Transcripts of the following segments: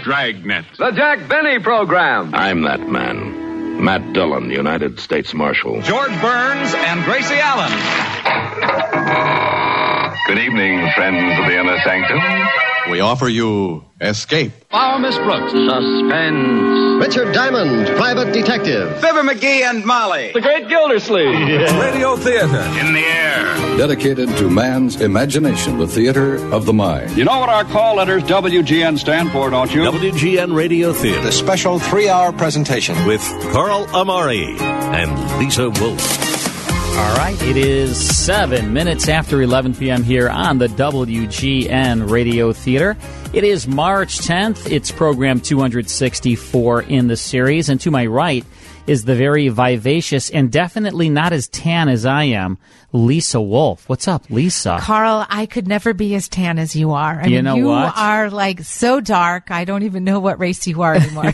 Dragnet. The Jack Benny Program. I'm that man. Matt Dillon, United States Marshal. George Burns and Gracie Allen. Good evening, friends of the Inner Sanctum. We offer you Escape. Our Miss Brooks. Suspense. Richard Diamond, Private Detective. Fibber McGee and Molly. The Great Gildersleeve. Radio Theater. In the air. Dedicated to man's imagination, the theater of the mind. You know what our call letters WGN stand for, don't you? WGN Radio Theater. The special 3-hour presentation with Carl Amari and Lisa Wolf. All right, it is 7 minutes after 11 p.m. here on the WGN Radio Theater. It is March 10th. It's program 264 in the series. And to my right is the very vivacious and definitely not as tan as I am, Lisa Wolf. What's up, Lisa? Carl, I could never be as tan as you are. I mean, you what? are like so dark, I don't even know what race you are anymore.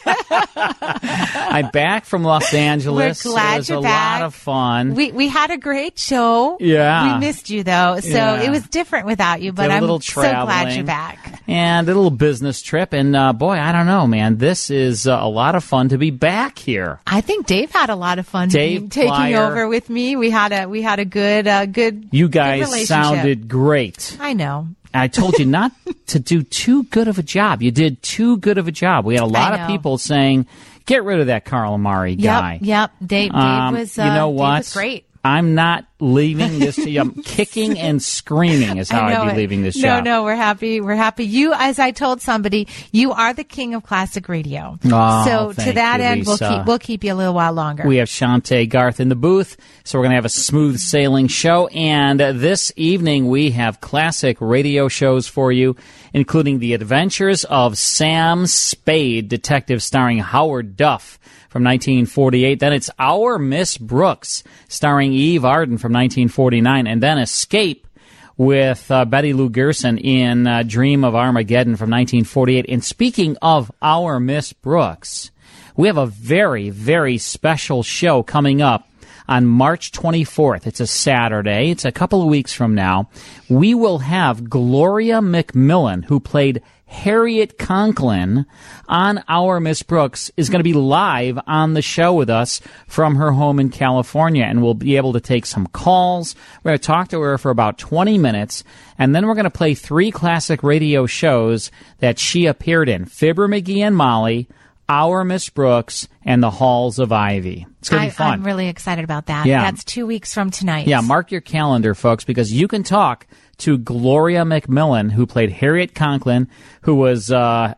I'm back from Los Angeles. We're glad it was you're a back. lot of fun. We had a great show. Yeah. We missed you, though, so it was different without you, but I'm so glad you're back. And a little business trip, and boy, I don't know, man. This is a lot of fun to be back here. I think Dave had a lot of fun taking over with me. We had a good You guys sounded great. I know. I told you not to do too good of a job. You did too good of a job. We had a lot of people saying, get rid of that Carl Amari guy. Yep. Dave was, you know what? Dave was great. I'm not leaving this to you. I'm kicking and screaming is how I'd be leaving this job. No, we're happy. We're happy. You, as I told somebody, you are the king of classic radio. Oh, so to that end, Lisa. we'll keep you a little while longer. We have Shantae Garth in the booth, so we're going to have a smooth sailing show. And this evening, we have classic radio shows for you, including The Adventures of Sam Spade, detective starring Howard Duff from 1948. Then it's Our Miss Brooks, starring Eve Arden from 1949. And then Escape with Betty Lou Gerson in Dream of Armageddon from 1948. And speaking of Our Miss Brooks, we have a very, very special show coming up on March 24th. It's a Saturday. It's a couple of weeks from now. We will have Gloria McMillan, who played Harriet Conklin on Our Miss Brooks, is going to be live on the show with us from her home in California, and we'll be able to take some calls. We're going to talk to her for about 20 minutes, and then we're going to play 3 classic radio shows that she appeared in: Fibber McGee and Molly, Our Miss Brooks, and The Halls of Ivy. It's going to be fun. I'm really excited about that. Yeah. That's 2 weeks from tonight. Yeah, mark your calendar, folks, because you can talk to Gloria McMillan, who played Harriet Conklin, who was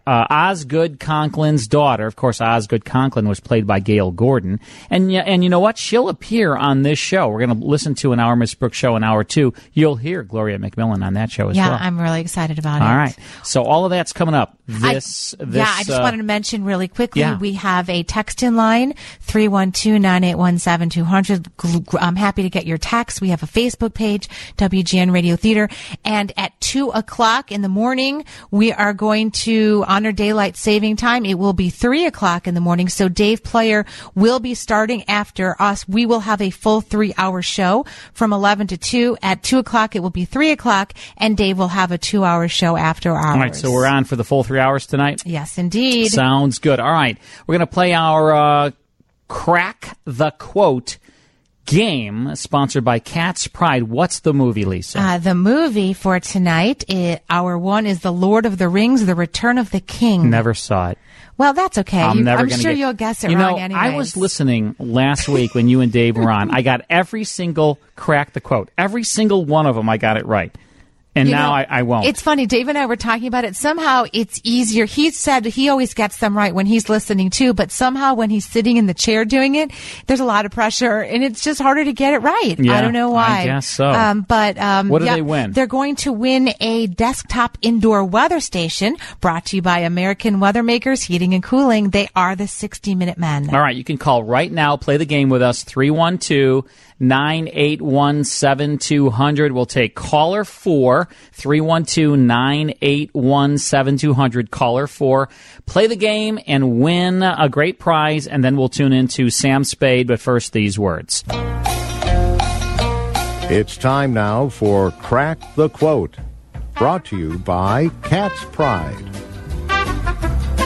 Osgood Conklin's daughter. Of course, Osgood Conklin was played by Gail Gordon. And you know what? She'll appear on this show. We're going to listen to an Our Miss Brooks show in hour 2. You'll hear Gloria McMillan on that show as well. Yeah, I'm really excited about it. All right. So all of that's coming up. I just wanted to mention really quickly, we have a text-in line, 312-981-7200. I'm happy to get your text. We have a Facebook page, WGN Radio Theater. And at 2 o'clock in the morning, we are going to honor daylight saving time. It will be 3 o'clock in the morning. So Dave Player will be starting after us. We will have a full 3-hour show from 11 to 2. At 2 o'clock, it will be 3 o'clock, and Dave will have a 2-hour show after ours. All right, so we're on for the full 3 hours tonight? Yes, indeed. Sounds good. All right, we're going to play our Crack the Quote game, sponsored by Cat's Pride. What's the movie, Lisa? The movie for tonight, hour 1, is The Lord of the Rings, The Return of the King. Never saw it. Well, that's okay. I'm sure you'll guess it wrong anyways. anyways. I was listening last week when you and Dave were on. I got every single Crack the Quote. Every single one of them I got it right. And now I won't. It's funny. Dave and I were talking about it. Somehow it's easier. He said he always gets them right when he's listening too, but somehow when he's sitting in the chair doing it, there's a lot of pressure and it's just harder to get it right. Yeah, I don't know why. I guess so. What do they win? They're going to win a desktop indoor weather station brought to you by American Weather Makers Heating and Cooling. They are the 60-Minute Men. All right. You can call right now. Play the game with us. 312-981-7200. We'll take caller 4. 312-981-7200. Caller 4. Play the game and win a great prize, and then we'll tune into Sam Spade. But first, these words. It's time now for Crack the Quote, brought to you by Cat's Pride.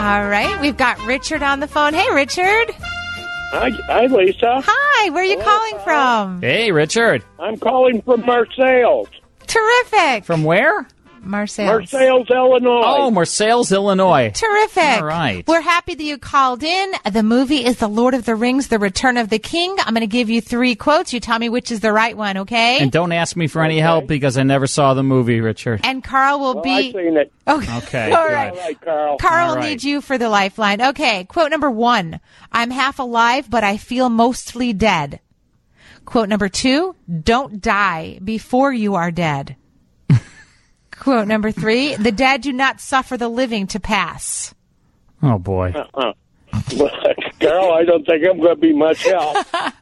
All right, we've got Richard on the phone. Hey, Richard. Hi, Lisa. Hi, where are you calling from? Hey, Richard. I'm calling from Marseilles. Terrific. From where? Marseilles. Marseilles, Illinois. Oh, Marseilles, Illinois. Terrific. All right. We're happy that you called in. The movie is The Lord of the Rings, The Return of the King. I'm going to give you 3 quotes. You tell me which is the right one, okay? And don't ask me for any help because I never saw the movie, Richard. And Carl will I've be... seen it. Okay, All good. right. All right, Carl. Carl All will right. need you for the lifeline. Okay, quote number 1. I'm half alive, but I feel mostly dead. Quote number 2. Don't die before you are dead. Quote number 3. The dead do not suffer the living to pass. Oh, boy. Carol, I don't think I'm going to be much help.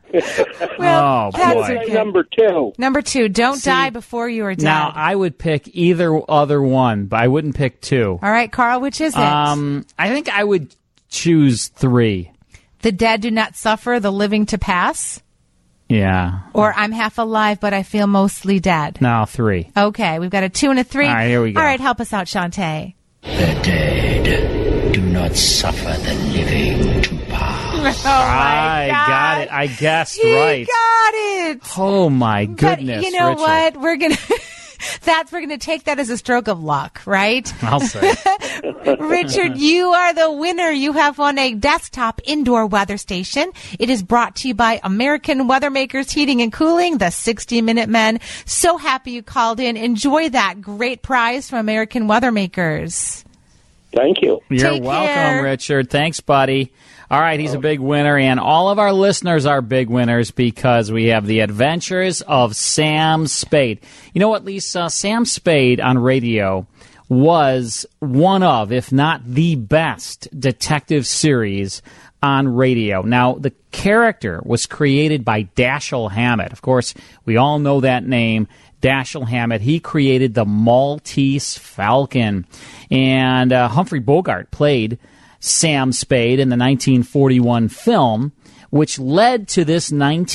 Oh, that's boy. okay. Number 2. Number 2. Don't die before you are dead. Now, I would pick either other one, but I wouldn't pick 2. All right, Carl, which is it? I think I would choose 3. The dead do not suffer the living to pass? Yeah. Or I'm half alive, but I feel mostly dead? No, 3. Okay, we've got a 2 and a 3. All right, here we go. All right, help us out, Shantae. The dead do not suffer the living to pass. Oh, I got it. I guessed He right. got it. Oh, my goodness, But you know Richard. what? We're going to... We're going to take that as a stroke of luck, right? I'll say. Richard, you are the winner. You have won a desktop indoor weather station. It is brought to you by American Weathermakers Heating and Cooling, the 60-Minute Men. So happy you called in. Enjoy that great prize from American Weathermakers. Thank you. You're Take welcome, care. Richard. Thanks, buddy. All right, he's a big winner, and all of our listeners are big winners because we have the adventures of Sam Spade. You know what, Lisa? Sam Spade on radio was one of, if not the best, detective series on radio. Now, the character was created by Dashiell Hammett. Of course, we all know that name. Dashiell Hammett. He created the Maltese Falcon. And Humphrey Bogart played Sam Spade in the 1941 film, which led to this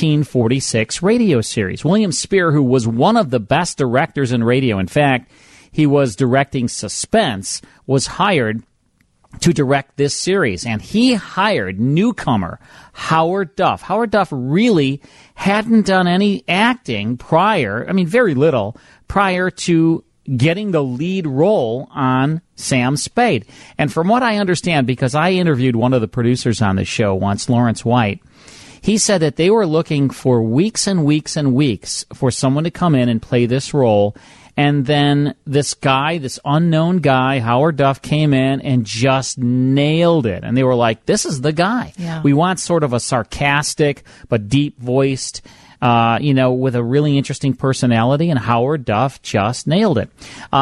1946 radio series. William Spear, who was one of the best directors in radio, in fact, he was directing Suspense, was hired to direct this series, and he hired newcomer Howard Duff. Howard Duff really hadn't done any acting prior, very little, prior to getting the lead role on Sam Spade. And from what I understand, because I interviewed one of the producers on the show once, Lawrence White, he said that they were looking for weeks and weeks and weeks for someone to come in and play this role. And then this guy, this unknown guy, Howard Duff, came in and just nailed it. And they were like, this is the guy. Yeah. We want sort of a sarcastic but deep-voiced, with a really interesting personality, and Howard Duff just nailed it.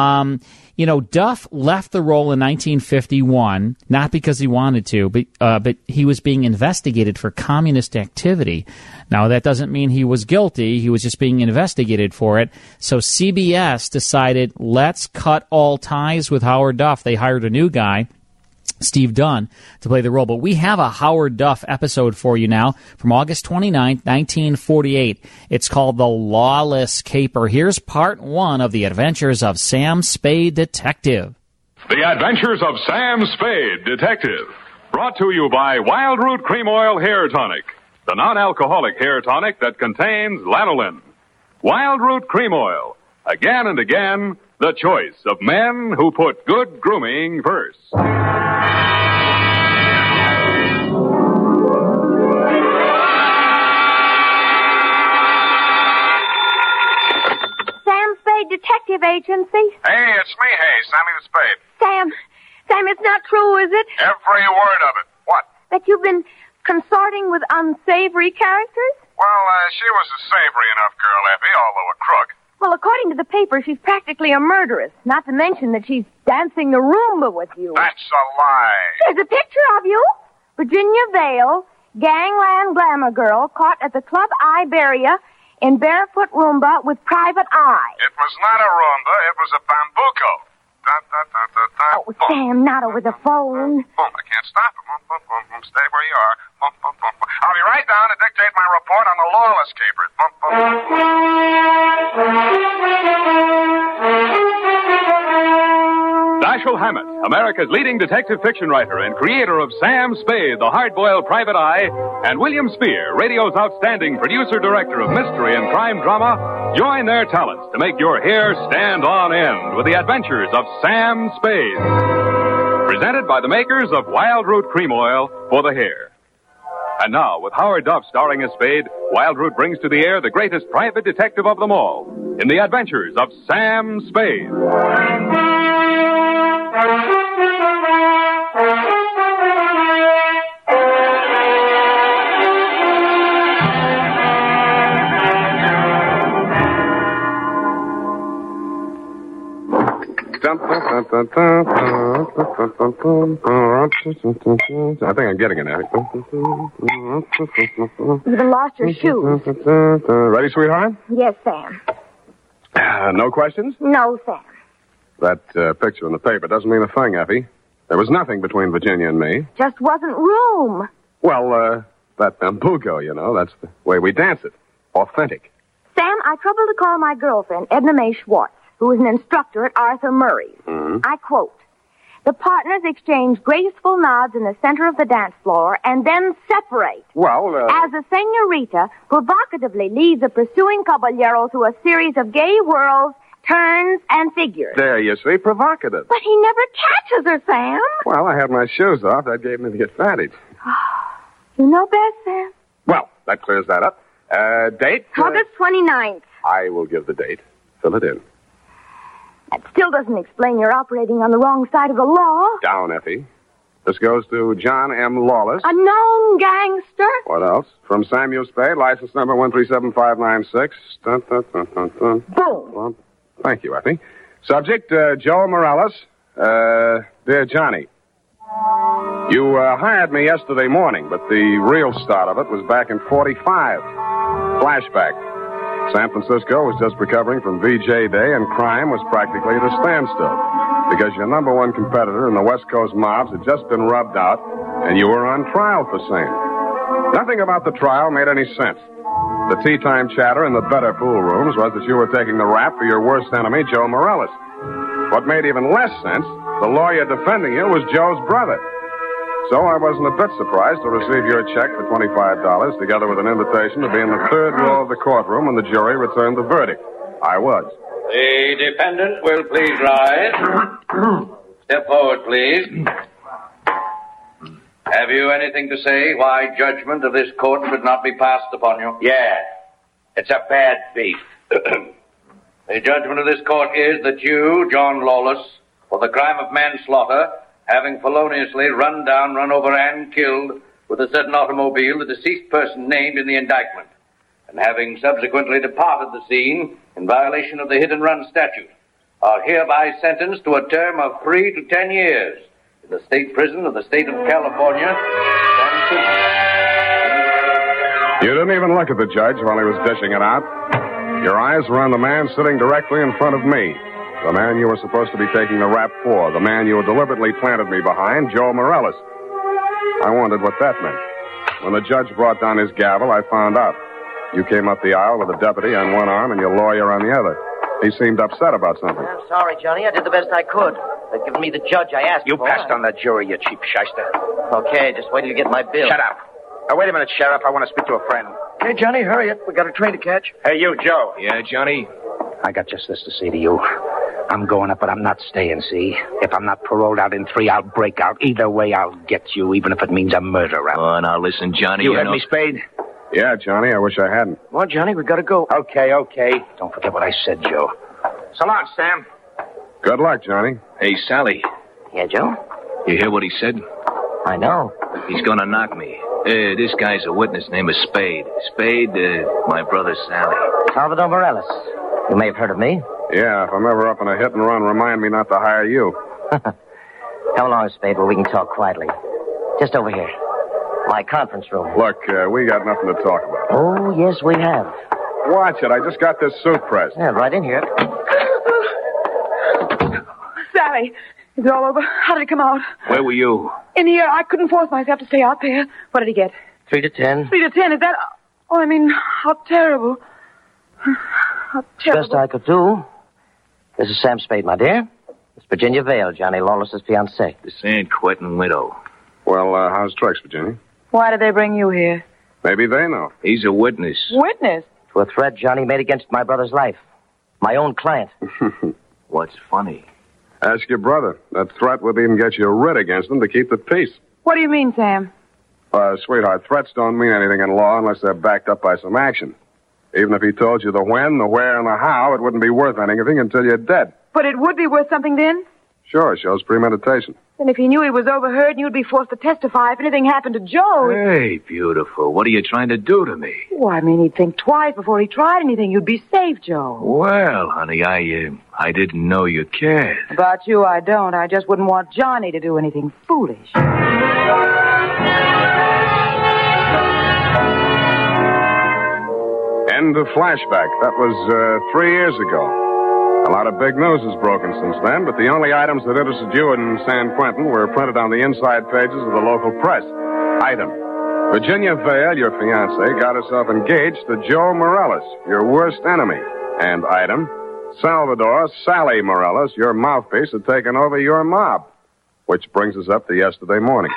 Duff left the role in 1951, not because he wanted to, but he was being investigated for communist activity. Now, that doesn't mean he was guilty. He was just being investigated for it. So CBS decided, let's cut all ties with Howard Duff. They hired a new guy, Steve Dunn, to play the role. But we have a Howard Duff episode for you now from August 29th, 1948. It's called The Lawless Caper. Here's part 1 of The Adventures of Sam Spade, Detective. The Adventures of Sam Spade, Detective. Brought to you by Wild Root Cream Oil Hair Tonic, the non-alcoholic hair tonic that contains lanolin. Wild Root Cream Oil. Again and again, the choice of men who put good grooming first. Sam Spade Detective Agency. Hey, it's me, Sammy the Spade. Sam, it's not true, is it? Every word of it. What? That you've been consorting with unsavory characters? Well, she was a savory enough girl, Effie, although a crook. Well, according to the paper, she's practically a murderess. Not to mention that she's dancing the Roomba with you. That's a lie. There's a picture of you. Virginia Vale, gangland glamour girl, caught at the Club Iberia in barefoot Roomba with private eye. It was not a Roomba, it was a bambuco. Oh, Sam, not over the phone. Boom, I can't stop it. Boom, boom, boom, boom. Stay where you are. Boom, boom, boom, boom. I'll be right down to dictate my report on the lawless capers. Boom, boom, boom. Dashiell Hammett, America's leading detective fiction writer and creator of Sam Spade, the hard-boiled private eye, and William Spear, radio's outstanding producer-director of mystery and crime drama, join their talents to make your hair stand on end with the adventures of Sam Spade. Presented by the makers of Wild Root Cream Oil for the hair. And now, with Howard Duff starring as Spade, Wild Root brings to the air the greatest private detective of them all in the adventures of Sam Spade. I think I'm getting it now. You even lost your shoes. Ready, sweetheart? Yes, Sam. No questions? No, Sam. That picture in the paper doesn't mean a thing, Effie. There was nothing between Virginia and me. Just wasn't room. Well, that bambuco, you know, that's the way we dance it. Authentic. Sam, I troubled to call my girlfriend, Edna Mae Schwartz, who is an instructor at Arthur Murray's. Mm-hmm. I quote, "The partners exchange graceful nods in the center of the dance floor and then separate. Well, As the senorita provocatively leads the pursuing caballero through a series of gay whirls, turns, and figures." There you see, provocative. But he never catches her, Sam. Well, I had my shoes off. That gave me the advantage. You know best, Sam. Well, that clears that up. Date? August 29th. I will give the date. Fill it in. That still doesn't explain your operating on the wrong side of the law. Down, Effie. This goes to John M. Lawless. A known gangster. What else? From Samuel Spade, license number 137596. Dun, dun, dun, dun, dun. Boom. Well, thank you, Effie. Subject, Joe Morales. Dear Johnny, you hired me yesterday morning, but the real start of it was back in 45. Flashback. San Francisco was just recovering from VJ Day, and crime was practically at a standstill because your number one competitor in the West Coast mobs had just been rubbed out, and you were on trial for same. Nothing about the trial made any sense. The tea-time chatter in the better pool rooms was that you were taking the rap for your worst enemy, Joe Morales. What made even less sense, the lawyer defending you was Joe's brother. So I wasn't a bit surprised to receive your check for $25, together with an invitation to be in the third row of the courtroom when the jury returned the verdict. I was. The defendant will please rise. Step forward, please. Have you anything to say why judgment of this court should not be passed upon you? Yeah. It's a bad beef. The judgment of this court is that you, John Lawless, for the crime of manslaughter, having feloniously run down, run over, and killed with a certain automobile the deceased person named in the indictment, and having subsequently departed the scene in violation of the hit-and-run statute, are hereby sentenced to a term of 3 to 10 years in the state prison of the state of California. You didn't even look at the judge while he was dishing it out. Your eyes were on the man sitting directly in front of me. The man you were supposed to be taking the rap for. The man you deliberately planted me behind, Joe Morales. I wondered what that meant. When the judge brought down his gavel, I found out. You came up the aisle with a deputy on one arm and your lawyer on the other. He seemed upset about something. I'm sorry, Johnny. I did the best I could. They've given me the judge I asked You for. passed on that jury, you cheap shyster. Okay, just wait till you get my bill. Shut up. Wait a minute, Sheriff. I want to speak to a friend. Hey, Johnny, hurry it. We got a train to catch. Hey, you, Joe. Yeah, Johnny? I got just this to say to you. I'm going up, but I'm not staying, see? If I'm not paroled out in 3, I'll break out. Either way, I'll get you, even if it means a murder rap. Oh, now listen, Johnny. You heard me, Spade? Yeah, Johnny, I wish I hadn't. Come on, Johnny, we gotta go. Okay. Don't forget what I said, Joe. So long, Sam. Good luck, Johnny. Hey, Sally. Yeah, Joe? You hear what he said? I know. He's gonna knock me. This guy's a witness named Spade. Spade, my brother Sally. Salvador Morales. You may have heard of me. Yeah, if I'm ever up in a hit and run, remind me not to hire you. Come along, Spade, where we can talk quietly. Just over here. My conference room. Look, we got nothing to talk about. Oh, yes, we have. Watch it. I just got this suit pressed. Yeah, right in here. Sally, is it all over? How did it come out? Where were you? In here. I couldn't force myself to stay out there. What did he get? 3 to 10. 3 to 10. Is that... Oh, I mean, how terrible. How terrible. Best I could do. This is Sam Spade, my dear. It's Virginia Vale, Johnny Lawless's fiancée. The San Quentin widow. Well, how's tricks, Virginia? Why did they bring you here? Maybe they know. He's a witness. Witness? To a threat Johnny made against my brother's life. My own client. What's funny? Ask your brother. That threat would even get you a writ against him to keep the peace. What do you mean, Sam? Sweetheart, threats don't mean anything in law unless they're backed up by some action. Even if he told you the when, the where, and the how, it wouldn't be worth anything until you're dead. But it would be worth something then? Sure, it shows premeditation. Then if he knew he was overheard and you'd be forced to testify if anything happened to Joe... Hey, beautiful. What are you trying to do to me? Well, I mean, he'd think twice before he tried anything. You'd be safe, Joe. Well, honey, I didn't know you cared. About you, I don't. I just wouldn't want Johnny to do anything foolish. End of flashback. That was 3 years ago. A lot of big news has broken since then, but the only items that interested you in San Quentin were printed on the inside pages of the local press. Item: Virginia Vale, your fiancée, got herself engaged to Joe Morales, your worst enemy. And item: Salvador Sally Morales, your mouthpiece, had taken over your mob. Which brings us up to yesterday morning.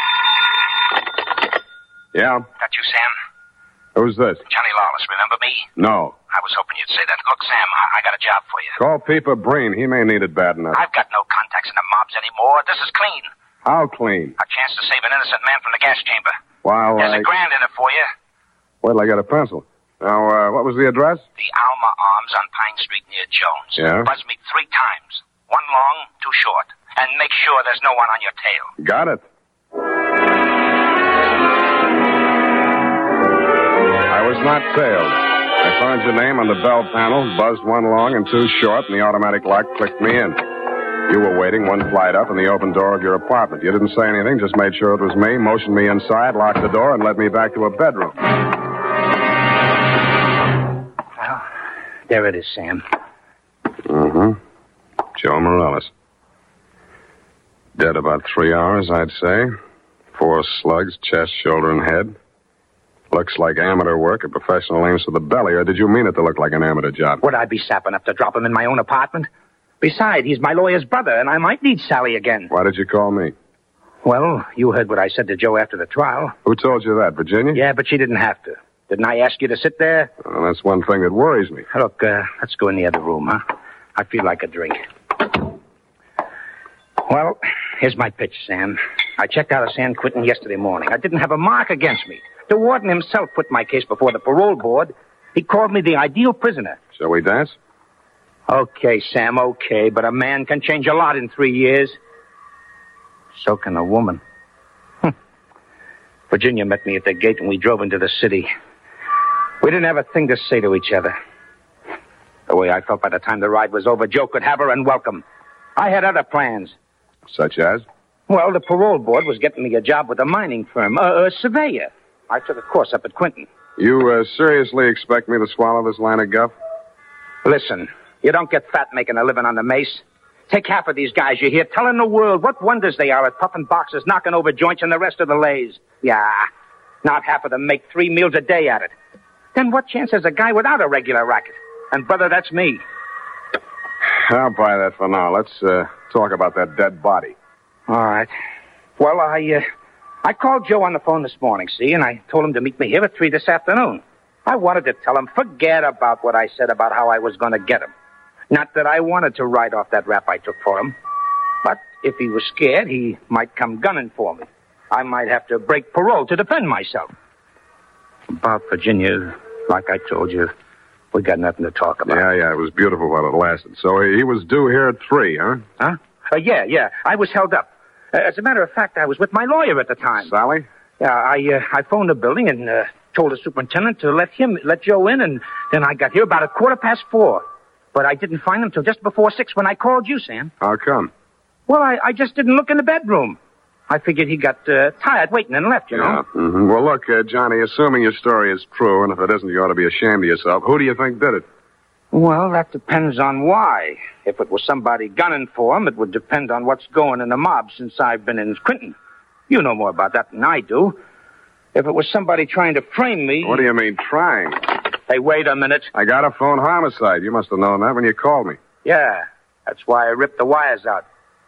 Yeah? That you, Sam? Who's this? Johnny Lawless, remember me? No. I was hoping you'd say that. Look, Sam, I got a job for you. Call Peeper Breen. He may need it bad enough. I've got no contacts in the mobs anymore. This is clean. How clean? A chance to save an innocent man from the gas chamber. While There's $1,000 in it for you. Wait till I get a pencil. Now, what was the address? The Alma Arms on Pine Street near Jones. Yeah? Buzz me 3 times. 1 long, 2 short. And make sure there's no one on your tail. Got it. I was not tailed. I found your name on the bell panel, buzzed 1 long and 2 short, and the automatic lock clicked me in. You were waiting 1 flight up in the open door of your apartment. You didn't say anything, just made sure it was me, motioned me inside, locked the door, and led me back to a bedroom. Well, there it is, Sam. Mm-hmm. Joe Morales. Dead about 3 hours, I'd say. 4 slugs, chest, shoulder, and head. Looks like amateur work, a professional aims for the belly, or did you mean it to look like an amateur job? Would I be sap enough to drop him in my own apartment? Besides, he's my lawyer's brother, and I might need Sally again. Why did you call me? Well, you heard what I said to Joe after the trial. Who told you that, Virginia? Yeah, but she didn't have to. Didn't I ask you to sit there? Well, that's one thing that worries me. Look, let's go in the other room, huh? I feel like a drink. Well, here's my pitch, Sam. I checked out of San Quentin yesterday morning. I didn't have a mark against me. The warden himself put my case before the parole board. He called me the ideal prisoner. Shall we dance? Okay, Sam, okay, but a man can change a lot in 3 years. So can a woman. Virginia met me at the gate and we drove into the city. We didn't have a thing to say to each other. The way I felt by the time the ride was over, Joe could have her and welcome. I had other plans. Such as? Well, the parole board was getting me a job with a mining firm, a surveyor. I took a course up at Quentin. You seriously expect me to swallow this line of guff? Listen, you don't get fat making a living on the mace. Take half of these guys you hear telling the world what wonders they are at puffing boxes, knocking over joints, and the rest of the lays. Yeah, not half of them make 3 meals a day at it. Then what chance has a guy without a regular racket? And, brother, that's me. I'll buy that for now. Let's talk about that dead body. All right. Well, I called Joe on the phone this morning, see, and I told him to meet me here at 3 this afternoon. I wanted to tell him, forget about what I said about how I was going to get him. Not that I wanted to write off that rap I took for him. But if he was scared, he might come gunning for me. I might have to break parole to defend myself. About Virginia, like I told you, we got nothing to talk about. Yeah, it was beautiful while it lasted. So he was due here at 3, huh? Huh? Yeah. I was held up. As a matter of fact, I was with my lawyer at the time. Sally? Yeah, I phoned the building and told the superintendent to let Joe in, and then I got here about 4:15. But I didn't find him till just before 6 when I called you, Sam. How come? Well, I just didn't look in the bedroom. I figured he got tired waiting and left, you know. Yeah. Mm-hmm. Well, look, Johnny, assuming your story is true, and if it isn't, you ought to be ashamed of yourself. Who do you think did it? Well, that depends on why. If it was somebody gunning for him, it would depend on what's going in the mob since I've been in Quentin. You know more about that than I do. If it was somebody trying to frame me... What do you mean, trying? Hey, wait a minute. I got a phone homicide. You must have known that when you called me. Yeah. That's why I ripped the wires out.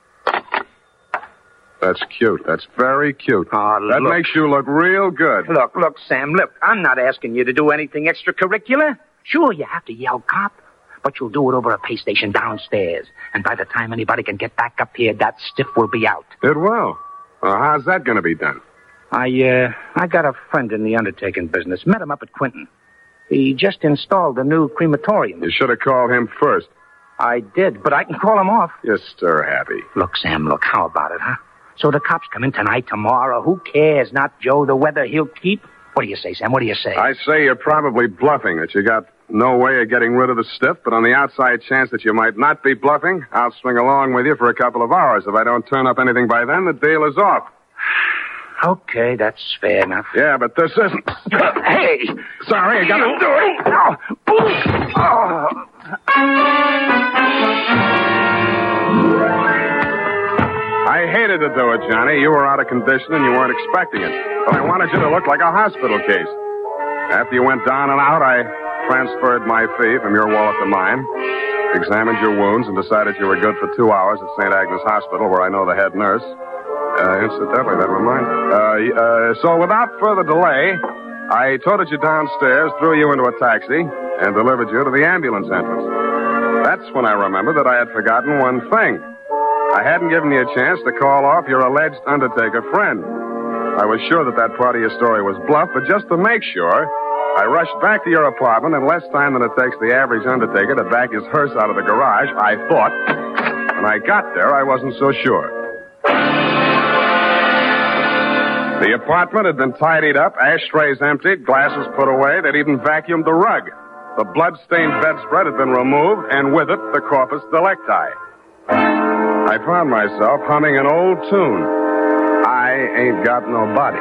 That's cute. That's very cute. Oh, that look. makes you look real good. Look, Sam, look. I'm not asking you to do anything extracurricular. Sure, you have to yell cop, but you'll do it over a pay station downstairs. And by the time anybody can get back up here, that stiff will be out. It will. Well, how's that going to be done? I got a friend in the undertaking business. Met him up at Quinton. He just installed a new crematorium. You should have called him first. I did, but I can call him off. You're stir-happy. Look, Sam, look, how about it, huh? So the cops come in tonight, tomorrow. Who cares? Not Joe, the weather he'll keep. What do you say, Sam? What do you say? I say you're probably bluffing, that you got no way of getting rid of the stiff, but on the outside chance that you might not be bluffing, I'll swing along with you for a couple of hours. If I don't turn up anything by then, the deal is off. Okay, that's fair enough. Yeah, but this isn't... Hey! Sorry, I gotta do it. I hated to do it, Johnny. You were out of condition and you weren't expecting it. But I wanted you to look like a hospital case. After you went down and out, I transferred my fee from your wallet to mine, examined your wounds, and decided you were good for 2 hours at St. Agnes Hospital, where I know the head nurse. Incidentally, that reminds me. So without further delay, I toted you downstairs, threw you into a taxi, and delivered you to the ambulance entrance. That's when I remembered that I had forgotten one thing. I hadn't given you a chance to call off your alleged undertaker friend. I was sure that part of your story was bluff, but just to make sure, I rushed back to your apartment in less time than it takes the average undertaker to back his hearse out of the garage, I thought. When I got there, I wasn't so sure. The apartment had been tidied up, ashtrays emptied, glasses put away. They'd even vacuumed the rug. The blood-stained bedspread had been removed, and with it, the corpus delicti. I found myself humming an old tune. I ain't got no body.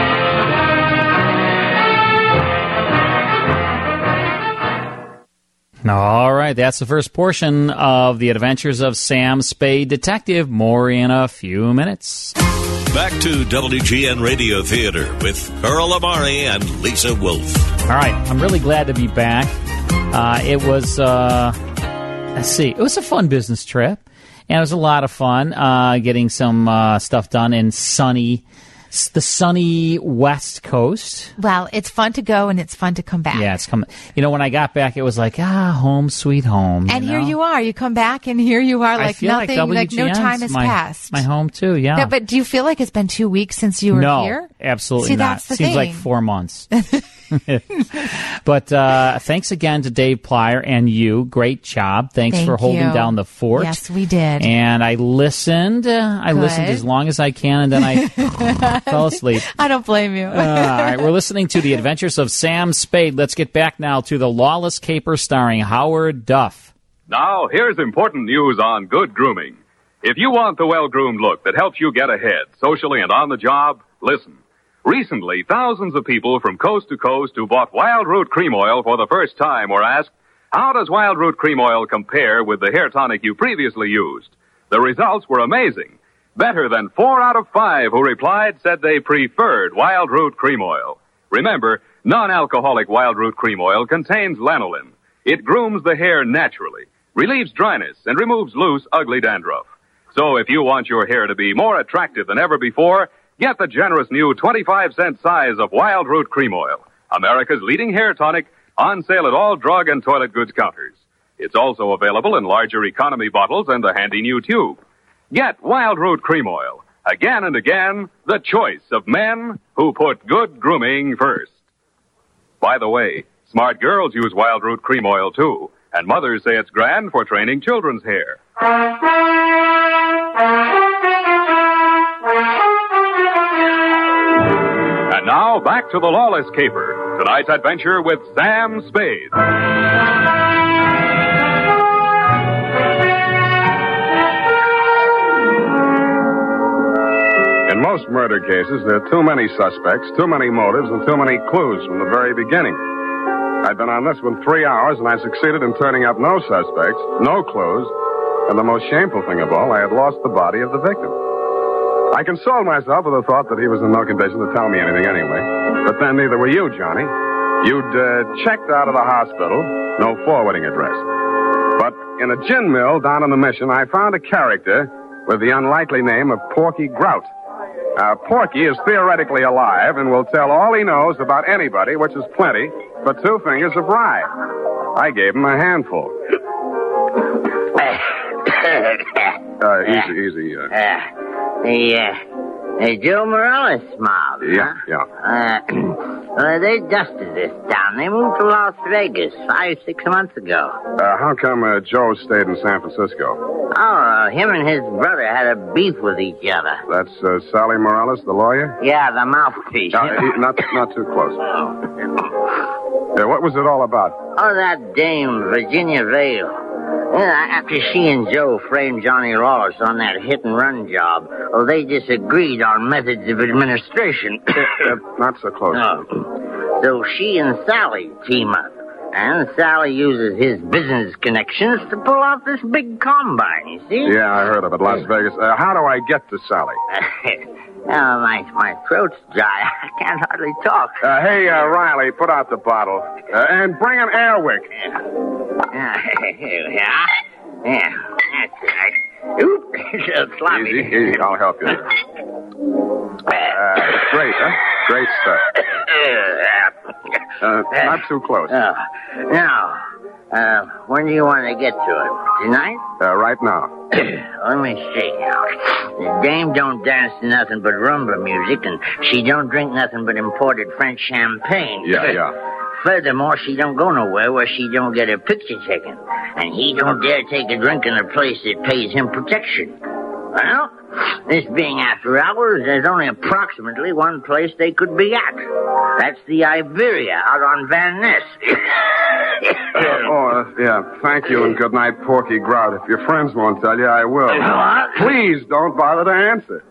All right, that's the first portion of The Adventures of Sam Spade Detective. More in a few minutes. Back to WGN Radio Theater with Earl Amari and Lisa Wolf. All right, I'm really glad to be back. It was, it was a fun business trip, and it was a lot of fun getting some stuff done in the sunny West Coast. Well, it's fun to go and it's fun to come back. Yeah, it's coming. You know, when I got back, it was like, home sweet home. And here you are. You come back and here you are, like nothing, like no time has passed. My home too, yeah. No, but do you feel like it's been 2 weeks since you were here? No, absolutely See, not. That's the Seems thing. like 4 months. But thanks again to Dave Plyer and you. Great job. Thanks for holding down the fort. Yes, we did. And I listened. I listened as long as I can, and then I fell asleep. I don't blame you. All right, we're listening to The Adventures of Sam Spade. Let's get back now to The Lawless Caper starring Howard Duff. Now, here's important news on good grooming. If you want the well-groomed look that helps you get ahead, socially and on the job, listen. Recently, thousands of people from coast to coast who bought Wild Root Cream Oil for the first time were asked, how does Wild Root Cream Oil compare with the hair tonic you previously used? The results were amazing. Better than 4 out of 5 who replied said they preferred Wild Root Cream Oil. Remember, non-alcoholic Wild Root Cream Oil contains lanolin. It grooms the hair naturally, relieves dryness, and removes loose, ugly dandruff. So if you want your hair to be more attractive than ever before, get the generous new 25-cent size of Wild Root Cream Oil, America's leading hair tonic, on sale at all drug and toilet goods counters. It's also available in larger economy bottles and a handy new tube. Get Wild Root Cream Oil. Again and again, the choice of men who put good grooming first. By the way, smart girls use Wild Root Cream Oil, too, and mothers say it's grand for training children's hair. And now, back to the Lawless Caper. Tonight's adventure with Sam Spade. In most murder cases, there are too many suspects, too many motives, and too many clues from the very beginning. I'd been on this one 3 hours, and I succeeded in turning up no suspects, no clues, and the most shameful thing of all, I had lost the body of the victim. I consoled myself with the thought that he was in no condition to tell me anything anyway. But then neither were you, Johnny. You'd checked out of the hospital, no forwarding address. But in a gin mill down in the Mission, I found a character with the unlikely name of Porky Grout. Porky is theoretically alive and will tell all he knows about anybody, which is plenty, for 2 fingers of rye. I gave him a handful. Easy. Joe Morales mob. Yeah. They dusted this town. They moved to Las Vegas 5-6 months ago. How come Joe stayed in San Francisco? Him and his brother had a beef with each other. That's Sally Morales, the lawyer? Yeah, the mouthpiece. Not too close. What was it all about? Oh, that dame, Virginia Vale. After she and Joe framed Johnny Lawless on that hit-and-run job, they disagreed on methods of administration. Not so close. So she and Sally team up. And Sally uses his business connections to pull off this big combine, you see? Yeah, I heard of it, Las Vegas. How do I get to Sally? My throat's dry. I can't hardly talk. Hey, Riley, put out the bottle. And bring an Airwick. Yeah, that's right. Oop, it's sloppy. Easy, I'll help you. Great, huh? Great stuff. Not too close. Now, when do you want to get to it? Tonight? Right now. Let me see. The dame don't dance to nothing but rumba music, and she don't drink nothing but imported French champagne. Yeah. Furthermore, she don't go nowhere where she don't get her picture taken. And he don't dare take a drink in a place that pays him protection. Well, this being after hours, there's only approximately one place they could be at. That's the Iberia out on Van Ness. Thank you and good night, Porky Grout. If your friends won't tell you, I will. What? Please don't bother to answer.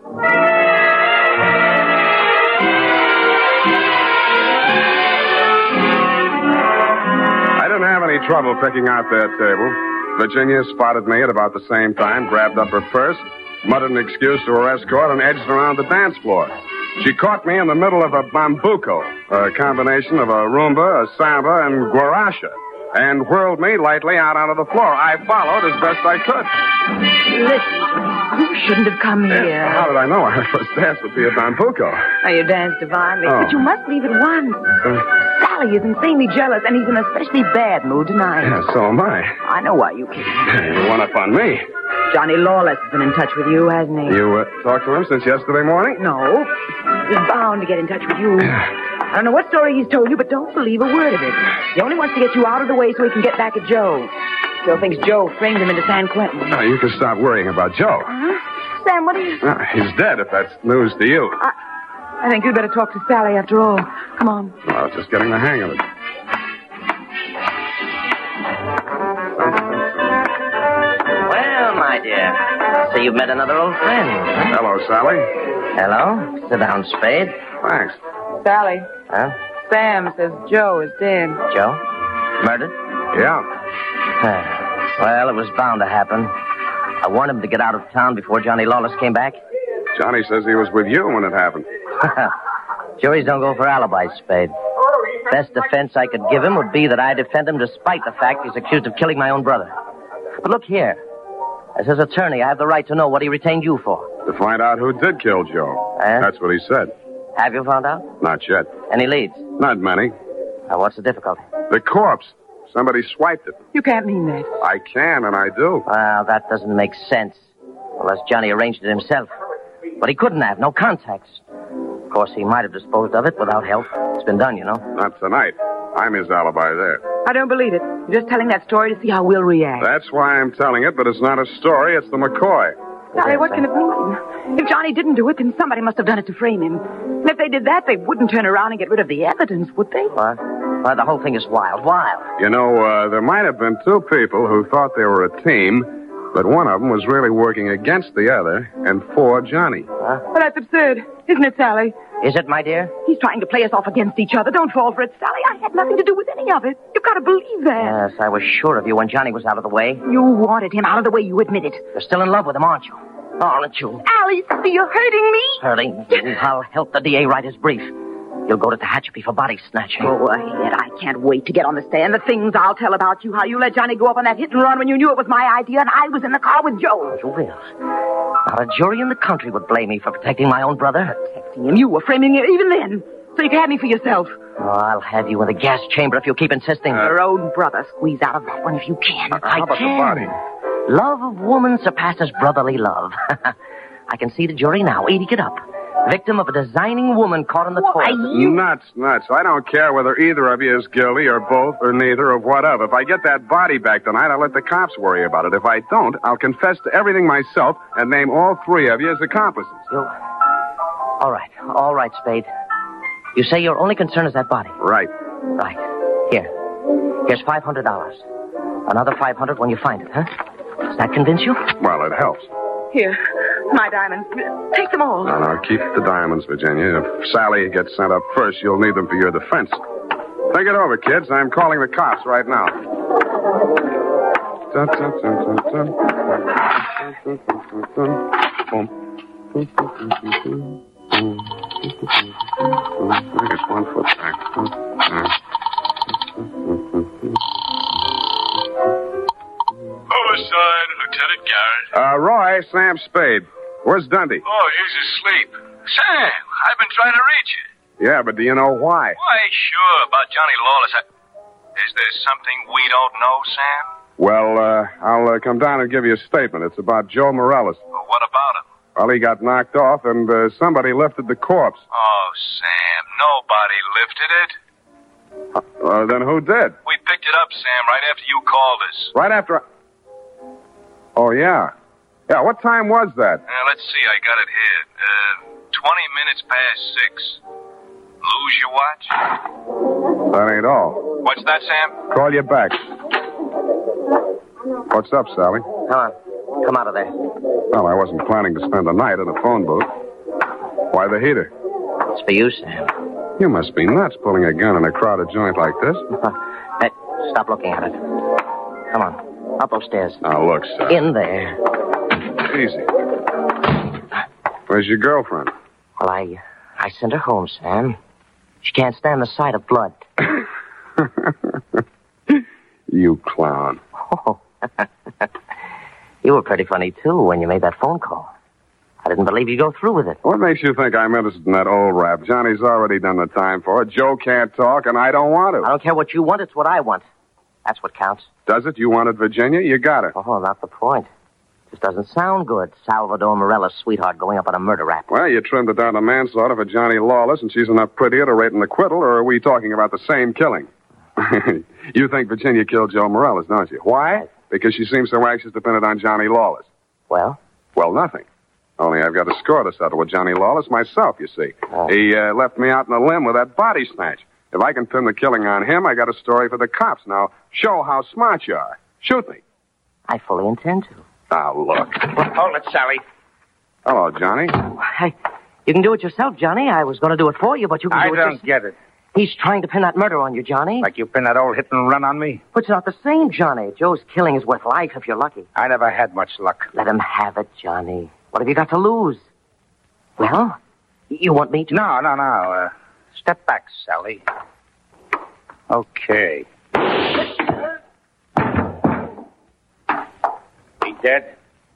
I didn't have any trouble picking out their table. Virginia spotted me at about the same time, grabbed up her purse, muttered an excuse to her escort, and edged around the dance floor. She caught me in the middle of a bambuco, a combination of a rumba, a samba, and guaracha, and whirled me lightly out onto the floor. I followed as best I could. Listen, you shouldn't have come here. How did I know our first dance would be a bambuco? You danced divinely, Oh. but you must leave at once. Sally is insanely jealous, and he's in an especially bad mood tonight. Yeah, so am I. I know why you came. You one up on me. Johnny Lawless has been in touch with you, hasn't he? You talked to him since yesterday morning? No. He's bound to get in touch with you. I don't know what story he's told you, but don't believe a word of it. He only wants to get you out of the way so he can get back at Joe. Still thinks Joe framed him into San Quentin. Now, you can stop worrying about Joe. Sam, what are you... He's dead, if that's news to you. I think you'd better talk to Sally after all. Come on. Well, just getting the hang of it. Well, my dear, so you've met another old friend. Huh? Hello, Sally. Hello. Sit down, Spade. Thanks. Sally. Huh? Sam says Joe is dead. Joe? Murdered? Yeah. Well, it was bound to happen. I warned him to get out of town before Johnny Lawless came back. Johnny says he was with you when it happened. Juries don't go for alibis, Spade. Best defense I could give him would be that I defend him despite the fact he's accused of killing my own brother. But look here. As his attorney, I have the right to know what he retained you for. To find out who did kill Joe. That's what he said. Have you found out? Not yet. Any leads? Not many. What's the difficulty? The corpse. Somebody swiped it. You can't mean that. I can, and I do. Well, that doesn't make sense. Unless Johnny arranged it himself. But he couldn't have. No contacts. Of course, he might have disposed of it without help. It's been done, you know. Not tonight. I'm his alibi there. I don't believe it. You're just telling that story to see how we'll react. That's why I'm telling it, but it's not a story. It's the McCoy. Sally, what can it mean? If Johnny didn't do it, then somebody must have done it to frame him. And if they did that, they wouldn't turn around and get rid of the evidence, would they? What? Well, the whole thing is wild. Wild. You know, there might have been two people who thought they were a team, but one of them was really working against the other and for Johnny. Huh? Well, that's absurd, isn't it, Sally? Is it, my dear? He's trying to play us off against each other. Don't fall for it, Sally. I had nothing to do with any of it. You've got to believe that. Yes, I was sure of you when Johnny was out of the way. You wanted him out of the way, you admit it. You're still in love with him, aren't you? Aren't you? Alice, you're hurting me. Hurting? I'll help the DA write his brief. You'll go to Tehachapi for body snatching. Go ahead. I can't wait to get on the stand. The things I'll tell about you, how you let Johnny go up on that hit and run when you knew it was my idea and I was in the car with Joe. You will. Not a jury in the country would blame me for protecting my own brother. Protecting him? You were framing him even then, so you could have me for yourself. Oh, I'll have you in the gas chamber if you keep insisting. Your own brother. Squeeze out of that one if you can. How about the body? Love of woman surpasses brotherly love. I can see the jury now, eating it up. Victim of a designing woman caught in the toilet. Nuts. I don't care whether either of you is guilty or both or neither or what of. If I get that body back tonight, I'll let the cops worry about it. If I don't, I'll confess to everything myself and name all three of you as accomplices. All right, Spade. You say your only concern is that body? Right. Here's $500. Another $500 when you find it, huh? Does that convince you? Well, it helps. Here, my diamonds. Take them all. No, keep the diamonds, Virginia. If Sally gets sent up first, you'll need them for your defense. Think it over, kids. I'm calling the cops right now. I guess 1 foot back. Homicide, Lieutenant Garrett. Roy, Sam Spade. Where's Dundee? Oh, he's asleep. Sam, I've been trying to reach you. Yeah, but do you know why? Why, sure, about Johnny Lawless. Is there something we don't know, Sam? Well, I'll come down and give you a statement. It's about Joe Morales. Well, what about him? Well, he got knocked off, and somebody lifted the corpse. Oh, Sam, nobody lifted it. Then who did? We picked it up, Sam, right after you called us. Right after... Oh, yeah. Yeah, what time was that? Let's see, I got it here. 20 minutes past 6. Lose your watch? That ain't all. What's that, Sam? Call you back. What's up, Sally? Come out of there. Well, I wasn't planning to spend the night in a phone booth. Why the heater? It's for you, Sam. You must be nuts pulling a gun in a crowded joint like this. Hey, stop looking at it. Come on, up those stairs. Now, look, Sally. In there. Easy. Where's your girlfriend? Well, I sent her home, Sam. She can't stand the sight of blood. You clown. Oh. You were pretty funny, too, when you made that phone call. I didn't believe you'd go through with it. What makes you think I'm interested in that old rap? Johnny's already done the time for it. Joe can't talk, and I don't want to. I don't care what you want. It's what I want. That's what counts. Does it? You wanted Virginia? You got it. Oh, not the point. Just doesn't sound good. Salvador Morales' sweetheart going up on a murder rap. Well, you trimmed it down to manslaughter for Johnny Lawless, and she's enough prettier to rate an acquittal, or are we talking about the same killing? You think Virginia killed Joe Morales, don't you? Why? Because she seems so anxious to pin it on Johnny Lawless. Well? Well, nothing. Only I've got a score to settle with Johnny Lawless myself, you see. Oh. He left me out in a limb with that body snatch. If I can pin the killing on him, I got a story for the cops. Now, show how smart you are. Shoot me. I fully intend to. Now, look. Hold it, Sally. Hello, Johnny. Hey, you can do it yourself, Johnny. I was going to do it for you, but you can do it I don't get it. He's trying to pin that murder on you, Johnny. Like you pinned that old hit and run on me? But it's not the same, Johnny. Joe's killing is worth life if you're lucky. I never had much luck. Let him have it, Johnny. What have you got to lose? Well, you want me to... No. Step back, Sally. Okay. He dead?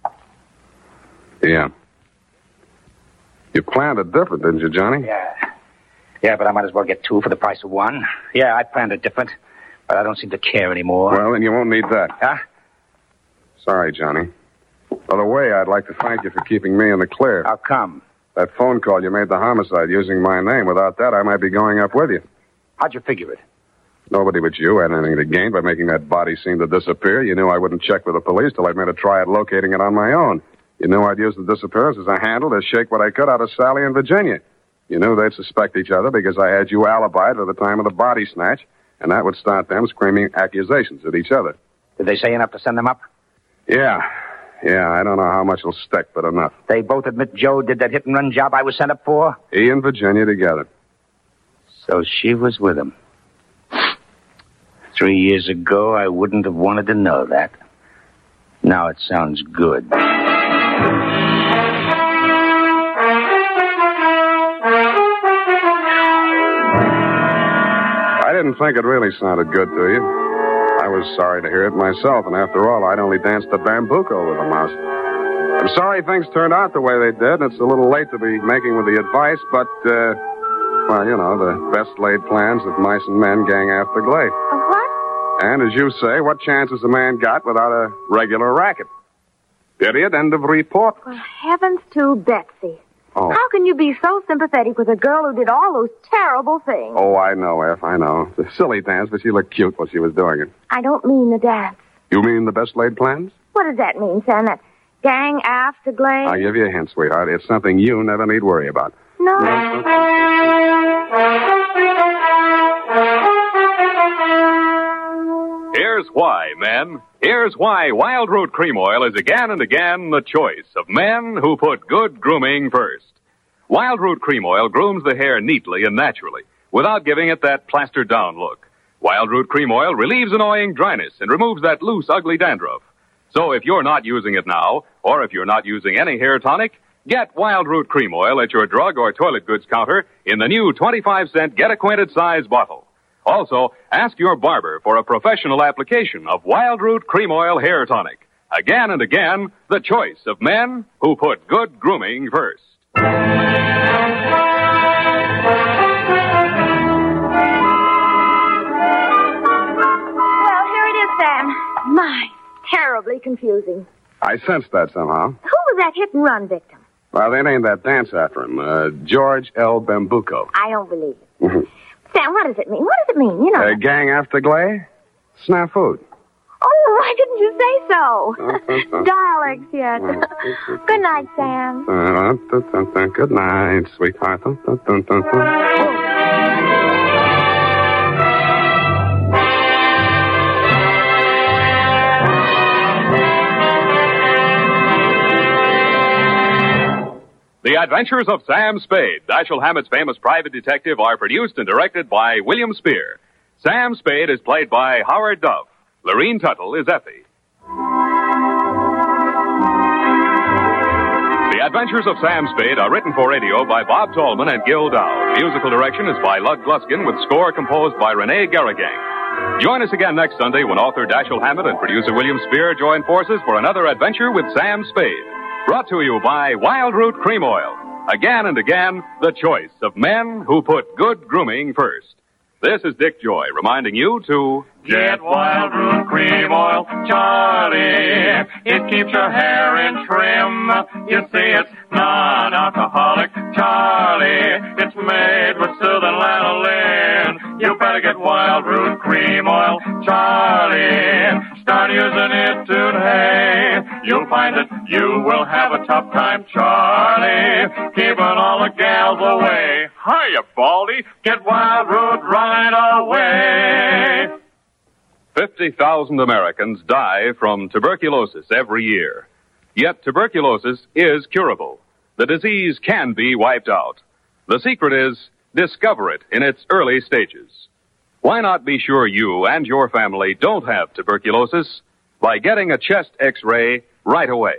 Yeah. You planned it different, didn't you, Johnny? Yeah, but I might as well get two for the price of one. Yeah, I planned it different, but I don't seem to care anymore. Well, then you won't need that. Huh? Sorry, Johnny. By the way, I'd like to thank you for keeping me in the clear. How come? That phone call you made the homicide using my name. Without that, I might be going up with you. How'd you figure it? Nobody but you had anything to gain by making that body seem to disappear. You knew I wouldn't check with the police till I'd made a try at locating it on my own. You knew I'd use the disappearance as a handle to shake what I could out of Sally and Virginia. You knew they'd suspect each other because I had you alibied at the time of the body snatch, and that would start them screaming accusations at each other. Did they say enough to send them up? Yeah, I don't know how much will stick, but enough. They both admit Joe did that hit-and-run job I was sent up for? He and Virginia together. So she was with him. 3 years ago, I wouldn't have wanted to know that. Now it sounds good. didn't think it really sounded good to you. I was sorry to hear it myself, and after all, I'd only danced the bambuco with a mouse. I'm sorry things turned out the way they did. It's a little late to be making with the advice, but, well, you know, the best laid plans of mice and men gang after Glay. What? And as you say, what chance has a man got without a regular racket? Period. End of report. Well, heavens to Betsy. Oh. How can you be so sympathetic with a girl who did all those terrible things? Oh, I know, F. I know. It's a silly dance, but she looked cute while she was doing it. I don't mean the dance. You mean the best laid plans? What does that mean, Sam? That gang after Glay? I'll give you a hint, sweetheart. It's something you never need worry about. No. Here's why, men. Here's why Wild Root Cream Oil is again and again the choice of men who put good grooming first. Wild Root Cream Oil grooms the hair neatly and naturally without giving it that plastered down look. Wild Root Cream Oil relieves annoying dryness and removes that loose, ugly dandruff. So if you're not using it now, or if you're not using any hair tonic, get Wild Root Cream Oil at your drug or toilet goods counter in the new 25-cent Get Acquainted size bottle. Also, ask your barber for a professional application of Wild Root Cream Oil Hair Tonic. Again and again, the choice of men who put good grooming first. Well, here it is, Sam. My, terribly confusing. I sensed that somehow. Who was that hit-and-run victim? Well, they named that dance after him, George L. Bambuco. I don't believe it. Sam, what does it mean? What does it mean? You know. Gang after Glay? Snafu. Oh, why didn't you say so? Daleks yet. Good night, Sam. Good night, sweetheart. The Adventures of Sam Spade, Dashiell Hammett's famous private detective, are produced and directed by William Spear. Sam Spade is played by Howard Duff. Lorene Tuttle is Effie. The Adventures of Sam Spade are written for radio by Bob Tallman and Gil Dow. Musical direction is by Lud Gluskin with score composed by Renee Garrigang. Join us again next Sunday when author Dashiell Hammett and producer William Spear join forces for another adventure with Sam Spade. Brought to you by Wild Root Cream Oil. Again and again, the choice of men who put good grooming first. This is Dick Joy reminding you to get Wild Root Cream Oil, Charlie. It keeps your hair in trim. You see, it's non-alcoholic, Charlie. It's made with soothing lanolin. You better get Wild Root Cream Oil, Charlie. Start using it today. You'll find that you will have a tough time, Charlie, keeping all the gals away. Hiya, Baldy. Get Wild Root right away. 50,000 Americans die from tuberculosis every year. Yet tuberculosis is curable. The disease can be wiped out. The secret is discover it in its early stages. Why not be sure you and your family don't have tuberculosis by getting a chest X-ray right away?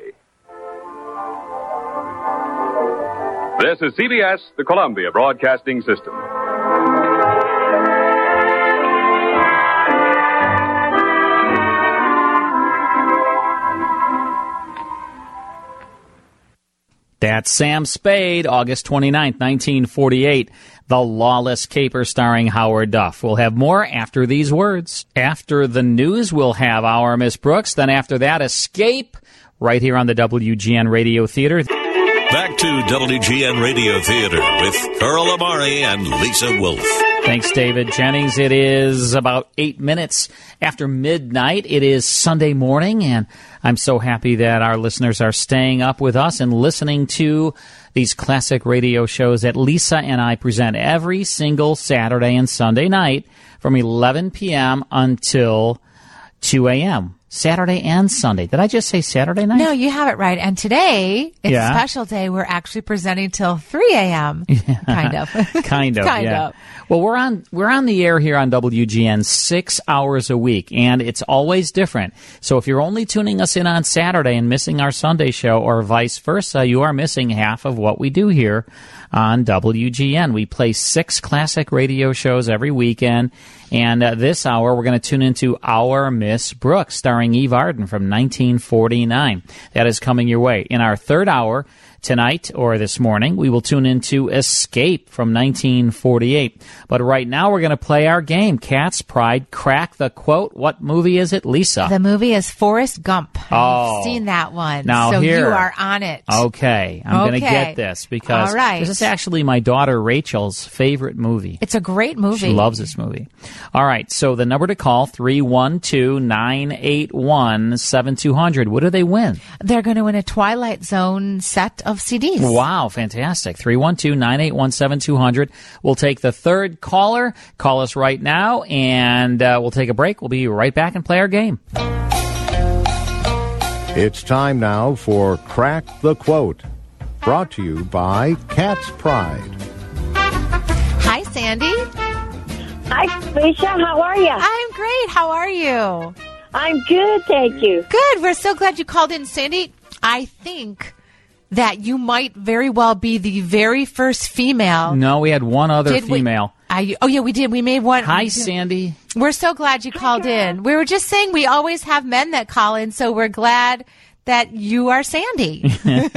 This is CBS, the Columbia Broadcasting System. That's Sam Spade, August 29th, 1948. The Lawless Caper starring Howard Duff. We'll have more after these words. After the news, we'll have Our Miss Brooks. Then after that, Escape, right here on the WGN Radio Theater. Back to WGN Radio Theater with Earl Amari and Lisa Wolf. Thanks, David Jennings. It is about 8 minutes after midnight. It is Sunday morning, and I'm so happy that our listeners are staying up with us and listening to these classic radio shows that Lisa and I present every single Saturday and Sunday night from 11 p.m. until 2 a.m. Saturday and Sunday. Did I just say Saturday night? No, you have it right. And today, it's Yeah. a special day. We're actually presenting till 3 a.m. Kind of. Kind of, Kind yeah. of. Well, we're on the air here on WGN 6 hours a week, and it's always different. So if you're only tuning us in on Saturday and missing our Sunday show, or vice versa, you are missing half of what we do here on WGN. We play 6 classic radio shows every weekend, and this hour we're going to tune into Our Miss Brooks, starring Eve Arden from 1949. That is coming your way. In our third hour tonight, or this morning, we will tune into Escape from 1948. But right now we're going to play our game, Cat's Pride, Crack the Quote. What movie is it, Lisa? The movie is Forrest Gump. Oh. I've seen that one. Now so here- you are on it. Okay, I'm going to Okay. get this because All right. this is actually my daughter Rachel's favorite movie. It's a great movie. She loves this movie. All right, so the number to call, 312-981-7200. What do they win? They're going to win a Twilight Zone set of CDs. Wow, fantastic. 312-981-7200. We'll take the third caller. Call us right now, and we'll take a break. We'll be right back and play our game. It's time now for Crack the Quote, brought to you by Cat's Pride. Hi, Sandy. Hi, Lisa. How are you? I'm great. How are you? I'm good, thank you. Good. We're so glad you called in, Sandy. I think that you might very well be the very first female. No, we had one other Did we- female. Oh, yeah, we did. We made one. Hi, Sandy. We're so glad you called in. We were just saying we always have men that call in, so we're glad that you are Sandy. I'm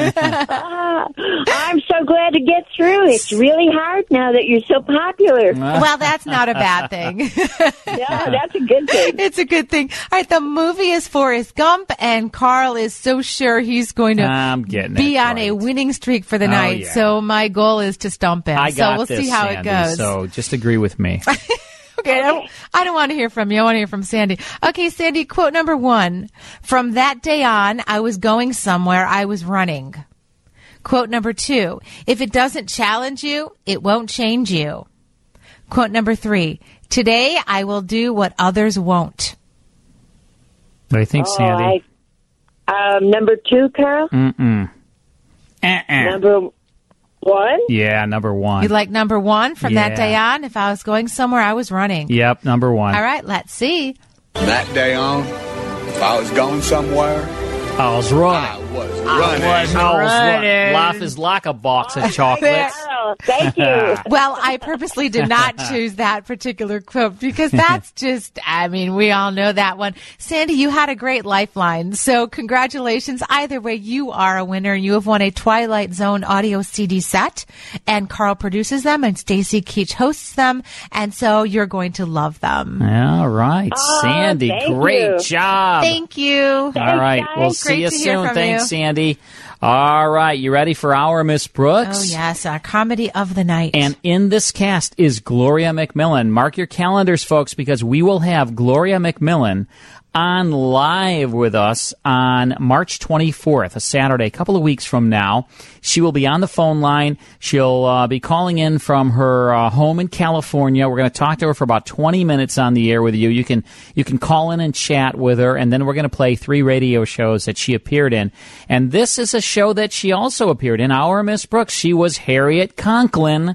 so glad to get through. It's really hard now that you're so popular. Well, that's not a bad thing. Yeah, that's a good thing. It's a good thing. All right, the movie is Forrest Gump, and Carl is so sure he's going to I'm getting be it on right. a winning streak for the Oh, night. yeah. So my goal is to stump him. I got so we'll this, see how Sandy, it goes. So just agree with me. Okay, I don't want to hear from you. I want to hear from Sandy. Okay, Sandy, quote number 1. From that day on, I was going somewhere. I was running. Quote number 2. If it doesn't challenge you, it won't change you. Quote number 3. Today, I will do what others won't. What do you think, Sandy? Number 2, Carl? Mm-mm. Number 1? Yeah, number 1. You like number 1? From that Yeah. day on, if I was going somewhere, I was running. Yep, number 1. All right, let's see. That day on, if I was going somewhere, I was running. I was running. running. Life is like a box of chocolates. Oh, thank you. Well, I purposely did not choose that particular quote because that's just, I mean, we all know that one. Sandy, you had a great lifeline. So congratulations. Either way, you are a winner. You have won a Twilight Zone audio CD set, and Carl produces them and Stacy Keach hosts them. And so you're going to love them. All right, Oh, Sandy, thank great you. job. Thank you. All right, we'll see Great you to hear soon. from Thanks, you. Sandy. All right, you ready for Our Miss Brooks? Oh, yes, our comedy of the night. And in this cast is Gloria McMillan. Mark your calendars, folks, because we will have Gloria McMillan on live with us on March 24th, a Saturday, a couple of weeks from now. She will be on the phone line. She'll be calling in from her home in California. We're going to talk to her for about 20 minutes on the air with you. You can call in and chat with her, and then we're going to play 3 radio shows that she appeared in. And this is a show that she also appeared in, Our Miss Brooks. She was Harriet Conklin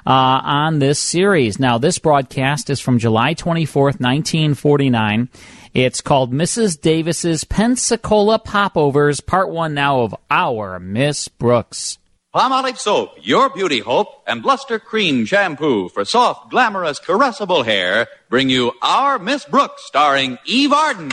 on this series. Now, this broadcast is from July 24th, 1949. It's called Mrs. Davis's Pensacola Popovers, Part 1 now of Our Miss Brooks. Palmolive Soap, your beauty hope, and Luster Cream Shampoo for soft, glamorous, caressable hair bring you Our Miss Brooks, starring Eve Arden.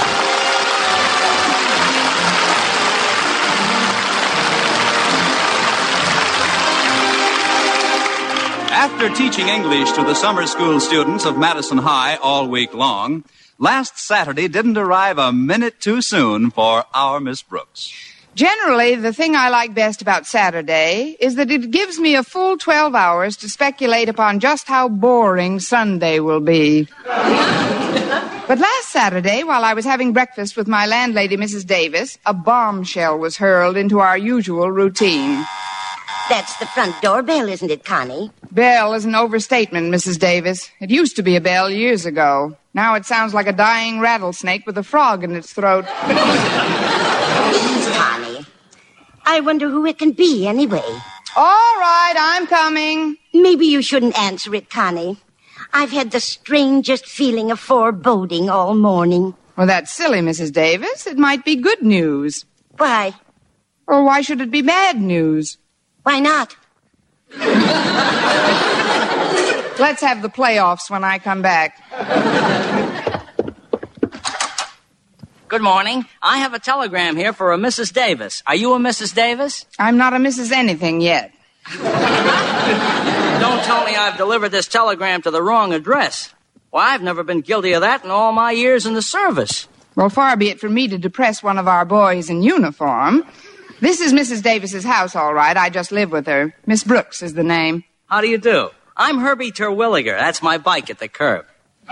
After teaching English to the summer school students of Madison High all week long, last Saturday didn't arrive a minute too soon for Our Miss Brooks. Generally, the thing I like best about Saturday is that it gives me a full 12 hours to speculate upon just how boring Sunday will be. But last Saturday, while I was having breakfast with my landlady, Mrs. Davis, a bombshell was hurled into our usual routine. That's the front door bell, isn't it, Connie? Bell is an overstatement, Mrs. Davis. It used to be a bell years ago. Now it sounds like a dying rattlesnake with a frog in its throat. Connie, I wonder who it can be anyway. All right, I'm coming. Maybe you shouldn't answer it, Connie. I've had the strangest feeling of foreboding all morning. Well, that's silly, Mrs. Davis. It might be good news. Why? Or why should it be bad news? Why not? Let's have the playoffs when I come back. Good morning. I have a telegram here for a Mrs. Davis. Are you a Mrs. Davis? I'm not a Mrs. Anything yet. Don't tell me I've delivered this telegram to the wrong address. Well, I've never been guilty of that in all my years in the service. Well, far be it from me to depress one of our boys in uniform. This is Mrs. Davis's house, all right. I just live with her. Miss Brooks is the name. How do you do? I'm Herbie Terwilliger. That's my bike at the curb.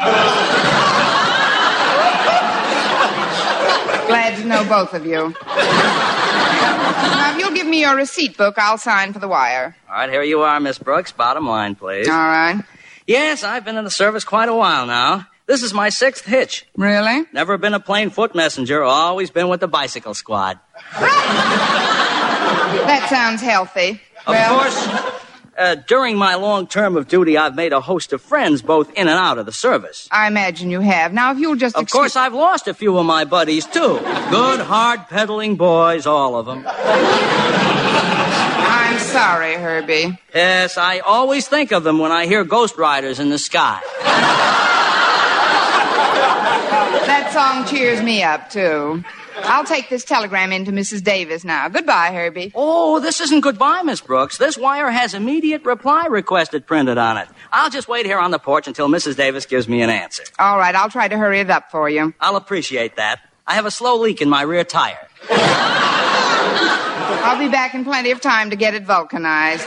Glad to know both of you. Now, if you'll give me your receipt book, I'll sign for the wire. All right, here you are, Miss Brooks. Bottom line, please. All right. Yes, I've been in the service quite a while now. This is my 6th hitch. Really? Never been a plain foot messenger. Always been with the bicycle squad. That sounds healthy. Of course, during my long term of duty, I've made a host of friends both in and out of the service. I imagine you have. Now, if you'll just... Of course, I've lost a few of my buddies, too. Good, hard-pedaling boys, all of them. I'm sorry, Herbie. Yes, I always think of them when I hear Ghost Riders in the sky. That song cheers me up, too. I'll take this telegram into Mrs. Davis now. Goodbye, Herbie. Oh, this isn't goodbye, Miss Brooks. This wire has immediate reply requested printed on it. I'll just wait here on the porch until Mrs. Davis gives me an answer. All right, I'll try to hurry it up for you. I'll appreciate that. I have a slow leak in my rear tire. I'll be back in plenty of time to get it vulcanized.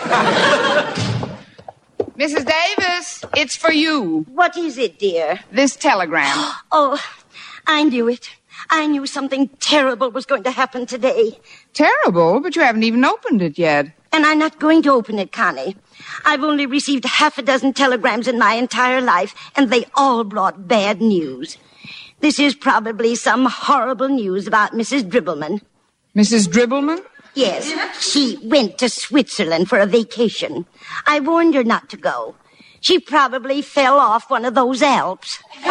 Mrs. Davis, it's for you. What is it, dear? This telegram. Oh, I knew it. I knew something terrible was going to happen today. Terrible? But you haven't even opened it yet. And I'm not going to open it, Connie. I've only received half a dozen telegrams in my entire life, and they all brought bad news. This is probably some horrible news about Mrs. Dribbleman. Mrs. Dribbleman? Yes, she went to Switzerland for a vacation. I warned her not to go. She probably fell off one of those Alps. Oh,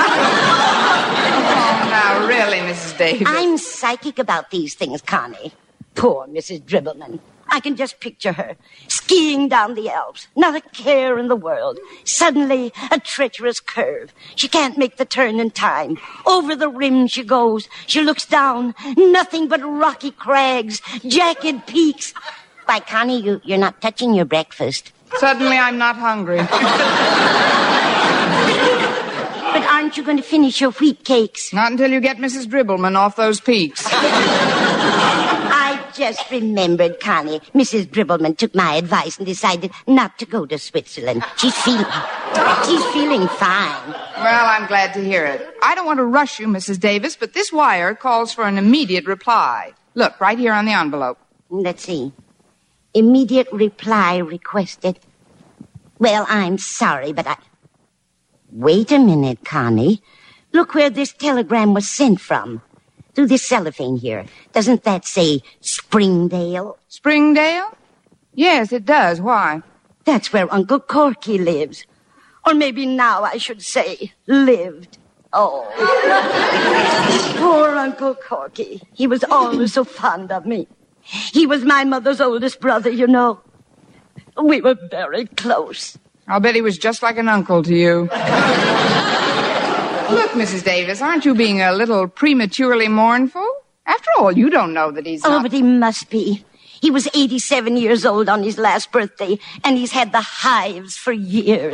now, really, Mrs. Davis. I'm psychic about these things, Connie. Poor Mrs. Dribbleman. I can just picture her skiing down the Alps, not a care in the world. Suddenly, a treacherous curve. She can't make the turn in time. Over the rim she goes. She looks down. Nothing but rocky crags, jagged peaks. Why, Connie, you're not touching your breakfast. Suddenly, I'm not hungry. But aren't you going to finish your wheat cakes? Not until you get Mrs. Dribbleman off those peaks. I just remembered, Connie. Mrs. Dribbleman took my advice and decided not to go to Switzerland. She's feeling fine. Well, I'm glad to hear it. I don't want to rush you, Mrs. Davis, but this wire calls for an immediate reply. Look, right here on the envelope. Let's see. Immediate reply requested. Well, I'm sorry, but Wait a minute, Connie. Look where this telegram was sent from. Through this cellophane here. Doesn't that say Springdale? Springdale? Yes, it does. Why? That's where Uncle Corky lives. Or maybe now I should say lived. Oh. Poor Uncle Corky. He was always so fond of me. He was my mother's oldest brother, you know. We were very close. I'll bet he was just like an uncle to you. Look, Mrs. Davis, aren't you being a little prematurely mournful? After all, you don't know that he's not... Oh, but he must be. He was 87 years old on his last birthday, and he's had the hives for years.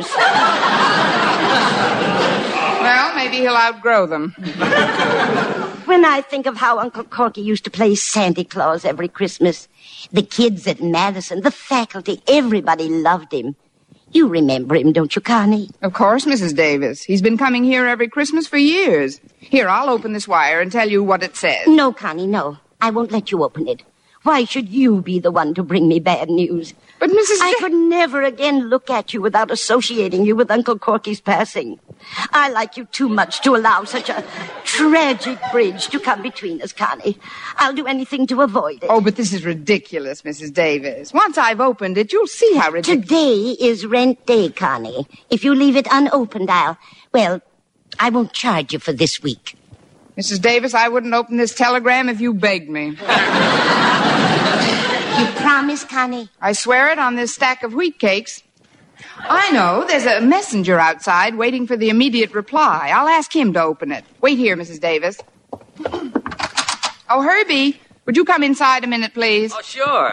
Well, maybe he'll outgrow them. When I think of how Uncle Corky used to play Santa Claus every Christmas, the kids at Madison, the faculty, everybody loved him. You remember him, don't you, Connie? Of course, Mrs. Davis. He's been coming here every Christmas for years. Here, I'll open this wire and tell you what it says. No, Connie, no. I won't let you open it. Why should you be the one to bring me bad news? But I could never again look at you without associating you with Uncle Corky's passing. I like you too much to allow such a tragic bridge to come between us, Connie. I'll do anything to avoid it. Oh, but this is ridiculous, Mrs. Davis. Once I've opened it, you'll see how ridiculous... Today is rent day, Connie. If you leave it unopened, I won't charge you for this week. Mrs. Davis, I wouldn't open this telegram if you begged me. You promise, Connie? I swear it on this stack of wheat cakes. I know. There's a messenger outside waiting for the immediate reply. I'll ask him to open it. Wait here, Mrs. Davis. Oh, Herbie, would you come inside a minute, please? Oh, sure.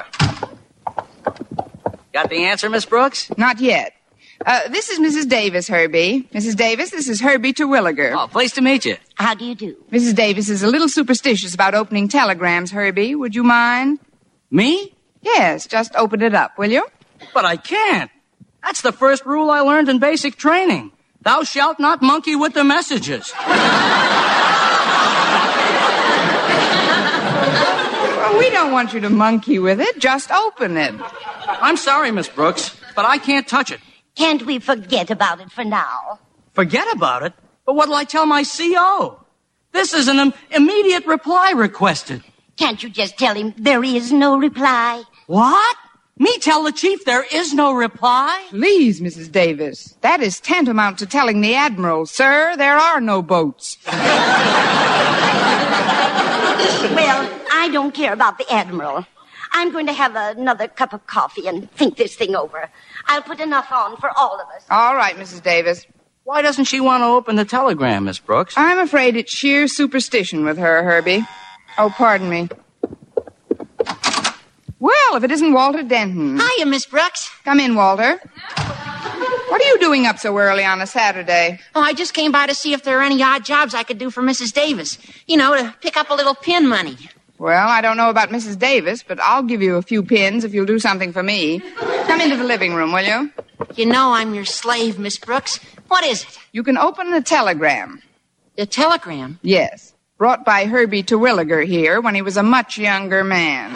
Got the answer, Miss Brooks? Not yet. This is Mrs. Davis, Herbie. Mrs. Davis, this is Herbie Terwilliger. Oh, pleased to meet you. How do you do? Mrs. Davis is a little superstitious about opening telegrams, Herbie. Would you mind? Me? Yes, just open it up, will you? But I can't. That's the first rule I learned in basic training. Thou shalt not monkey with the messages. Well, we don't want you to monkey with it. Just open it. I'm sorry, Miss Brooks, but I can't touch it. Can't we forget about it for now? Forget about it? But what'll I tell my CO? This is an immediate reply requested. Can't you just tell him there is no reply? What? Me tell the chief there is no reply? Please, Mrs. Davis. That is tantamount to telling the Admiral, sir, there are no boats. Well, I don't care about the Admiral. I'm going to have another cup of coffee and think this thing over. I'll put enough on for all of us. All right, Mrs. Davis. Why doesn't she want to open the telegram, Miss Brooks? I'm afraid it's sheer superstition with her, Herbie. Oh, pardon me. Well, if it isn't Walter Denton. Hiya, Miss Brooks. Come in, Walter. What are you doing up so early on a Saturday? Oh, I just came by to see if there are any odd jobs I could do for Mrs. Davis. You know, to pick up a little pin money. Well, I don't know about Mrs. Davis, but I'll give you a few pins if you'll do something for me. Come into the living room, will you? You know I'm your slave, Miss Brooks. What is it? You can open a telegram. A telegram? Yes. Brought by Herbie Terwilliger here when he was a much younger man.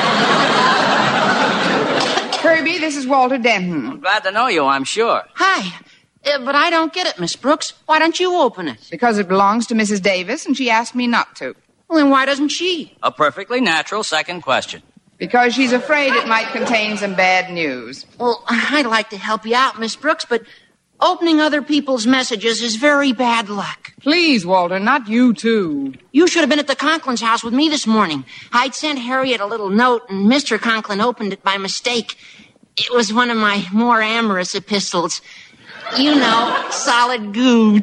Herbie, this is Walter Denton. I'm glad to know you, I'm sure. Hi. But I don't get it, Miss Brooks. Why don't you open it? Because it belongs to Mrs. Davis, and she asked me not to. Well, then why doesn't she? A perfectly natural second question. Because she's afraid it might contain some bad news. Well, I'd like to help you out, Miss Brooks, but opening other people's messages is very bad luck. Please, Walter, not you, too. You should have been at the Conklin's house with me this morning. I'd sent Harriet a little note, and Mr. Conklin opened it by mistake. It was one of my more amorous epistles. You know, solid goo.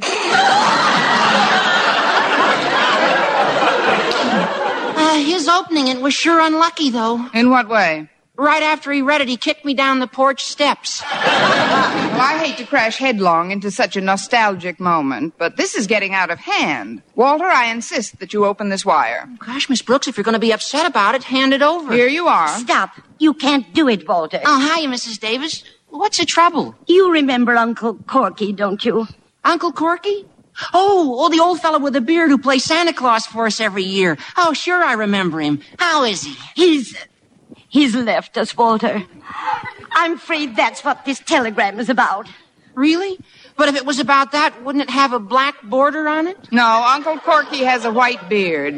His opening it was sure unlucky, though. In what way? Right after he read it, he kicked me down the porch steps. Well, I hate to crash headlong into such a nostalgic moment, but this is getting out of hand. Walter, I insist that you open this wire. Gosh, Miss Brooks, if you're going to be upset about it, hand it over. Here you are. Stop. You can't do it, Walter. Oh, hiya, Mrs. Davis. What's the trouble? You remember Uncle Corky, don't you? Uncle Corky? Oh, the old fellow with the beard who plays Santa Claus for us every year. Oh, sure, I remember him. How is he? He's left us, Walter. I'm afraid that's what this telegram is about. Really? But if it was about that, wouldn't it have a black border on it? No, Uncle Corky has a white beard.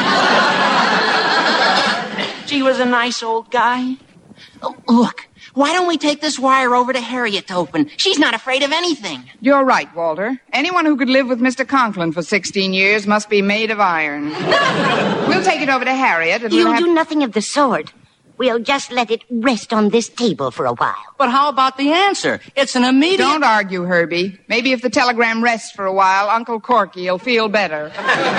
Gee, was a nice old guy. Oh, look, why don't we take this wire over to Harriet to open? She's not afraid of anything. You're right, Walter. Anyone who could live with Mr. Conklin for 16 years must be made of iron. We'll take it over to Harriet and You'll do nothing of the sort. We'll just let it rest on this table for a while. But how about the answer? It's an immediate... Don't argue, Herbie. Maybe if the telegram rests for a while, Uncle Corky will feel better.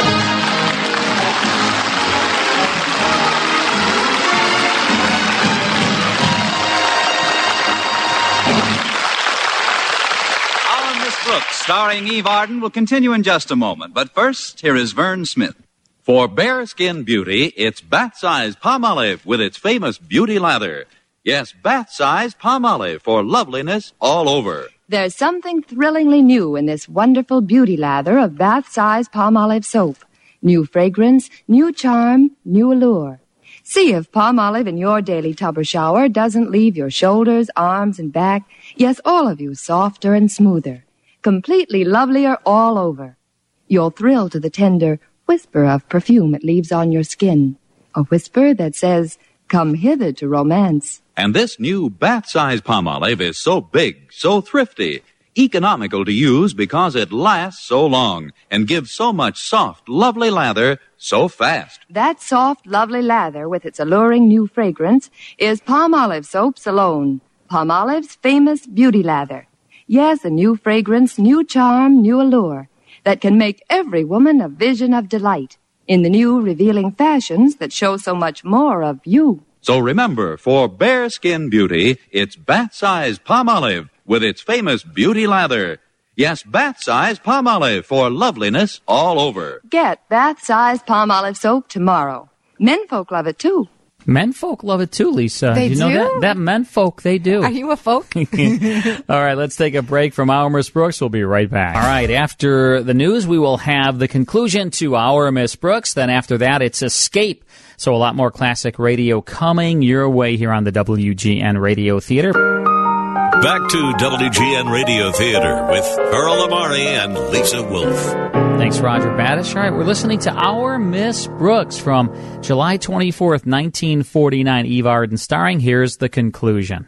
Brooks, starring Eve Arden, will continue in just a moment. But first, here is Vern Smith. For bare skin beauty, it's Bath-Size Palmolive with its famous beauty lather. Yes, Bath-Size Palmolive for loveliness all over. There's something thrillingly new in this wonderful beauty lather of Bath-Size Palmolive soap. New fragrance, new charm, new allure. See if Palmolive in your daily tub or shower doesn't leave your shoulders, arms, and back, yes, all of you, softer and smoother, completely lovelier all over. You'll thrill to the tender whisper of perfume it leaves on your skin, a whisper that says, "Come hither to romance." And this new bath-size Palmolive is so big, so thrifty, economical to use because it lasts so long and gives so much soft, lovely lather so fast. That soft, lovely lather with its alluring new fragrance is Palmolive soaps alone. Palmolive's famous beauty lather. Yes, a new fragrance, new charm, new allure that can make every woman a vision of delight in the new revealing fashions that show so much more of you. So remember, for bare skin beauty, it's bath-size Palmolive with its famous beauty lather. Yes, bath-size Palmolive for loveliness all over. Get bath-size Palmolive soap tomorrow. Menfolk love it, too. Menfolk love it, too, Lisa. They you know do? that menfolk, they do. Are you a folk? All right, let's take a break from Our Miss Brooks. We'll be right back. All right, after the news, we will have the conclusion to Our Miss Brooks. Then after that, it's Escape. So a lot more classic radio coming your way here on the WGN Radio Theater. Back to WGN Radio Theater with Earl Amari and Lisa Wolf. Thanks, Roger Badish. All right, we're listening to Our Miss Brooks from July 24th, 1949. Eve Arden starring. Here's the conclusion.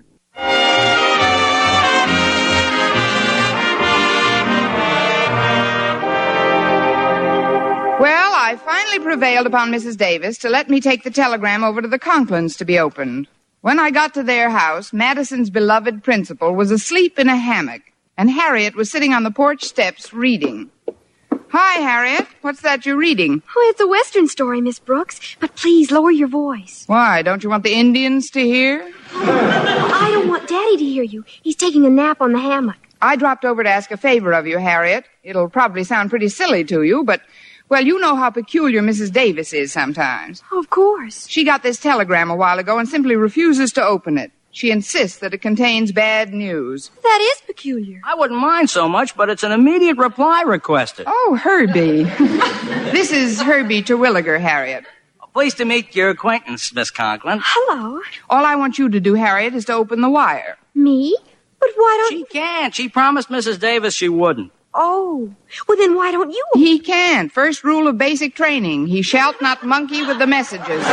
Well, I finally prevailed upon Mrs. Davis to let me take the telegram over to the Conklins to be opened. When I got to their house, Madison's beloved principal was asleep in a hammock, and Harriet was sitting on the porch steps reading. Hi, Harriet. What's that you're reading? Oh, it's a Western story, Miss Brooks, but please lower your voice. Why, don't you want the Indians to hear? I don't want Daddy to hear you. He's taking a nap on the hammock. I dropped over to ask a favor of you, Harriet. It'll probably sound pretty silly to you, but, well, you know how peculiar Mrs. Davis is sometimes. Of course. She got this telegram a while ago and simply refuses to open it. She insists that it contains bad news. That is peculiar. I wouldn't mind so much, but it's an immediate reply requested. Oh, Herbie. This is Herbie Terwilliger, Harriet. Pleased to meet your acquaintance, Miss Conklin. Hello. All I want you to do, Harriet, is to open the wire. Me? But why don't... She can't. She promised Mrs. Davis she wouldn't. Oh. Well, then why don't you... He can't. First rule of basic training. He shalt not monkey with the messages.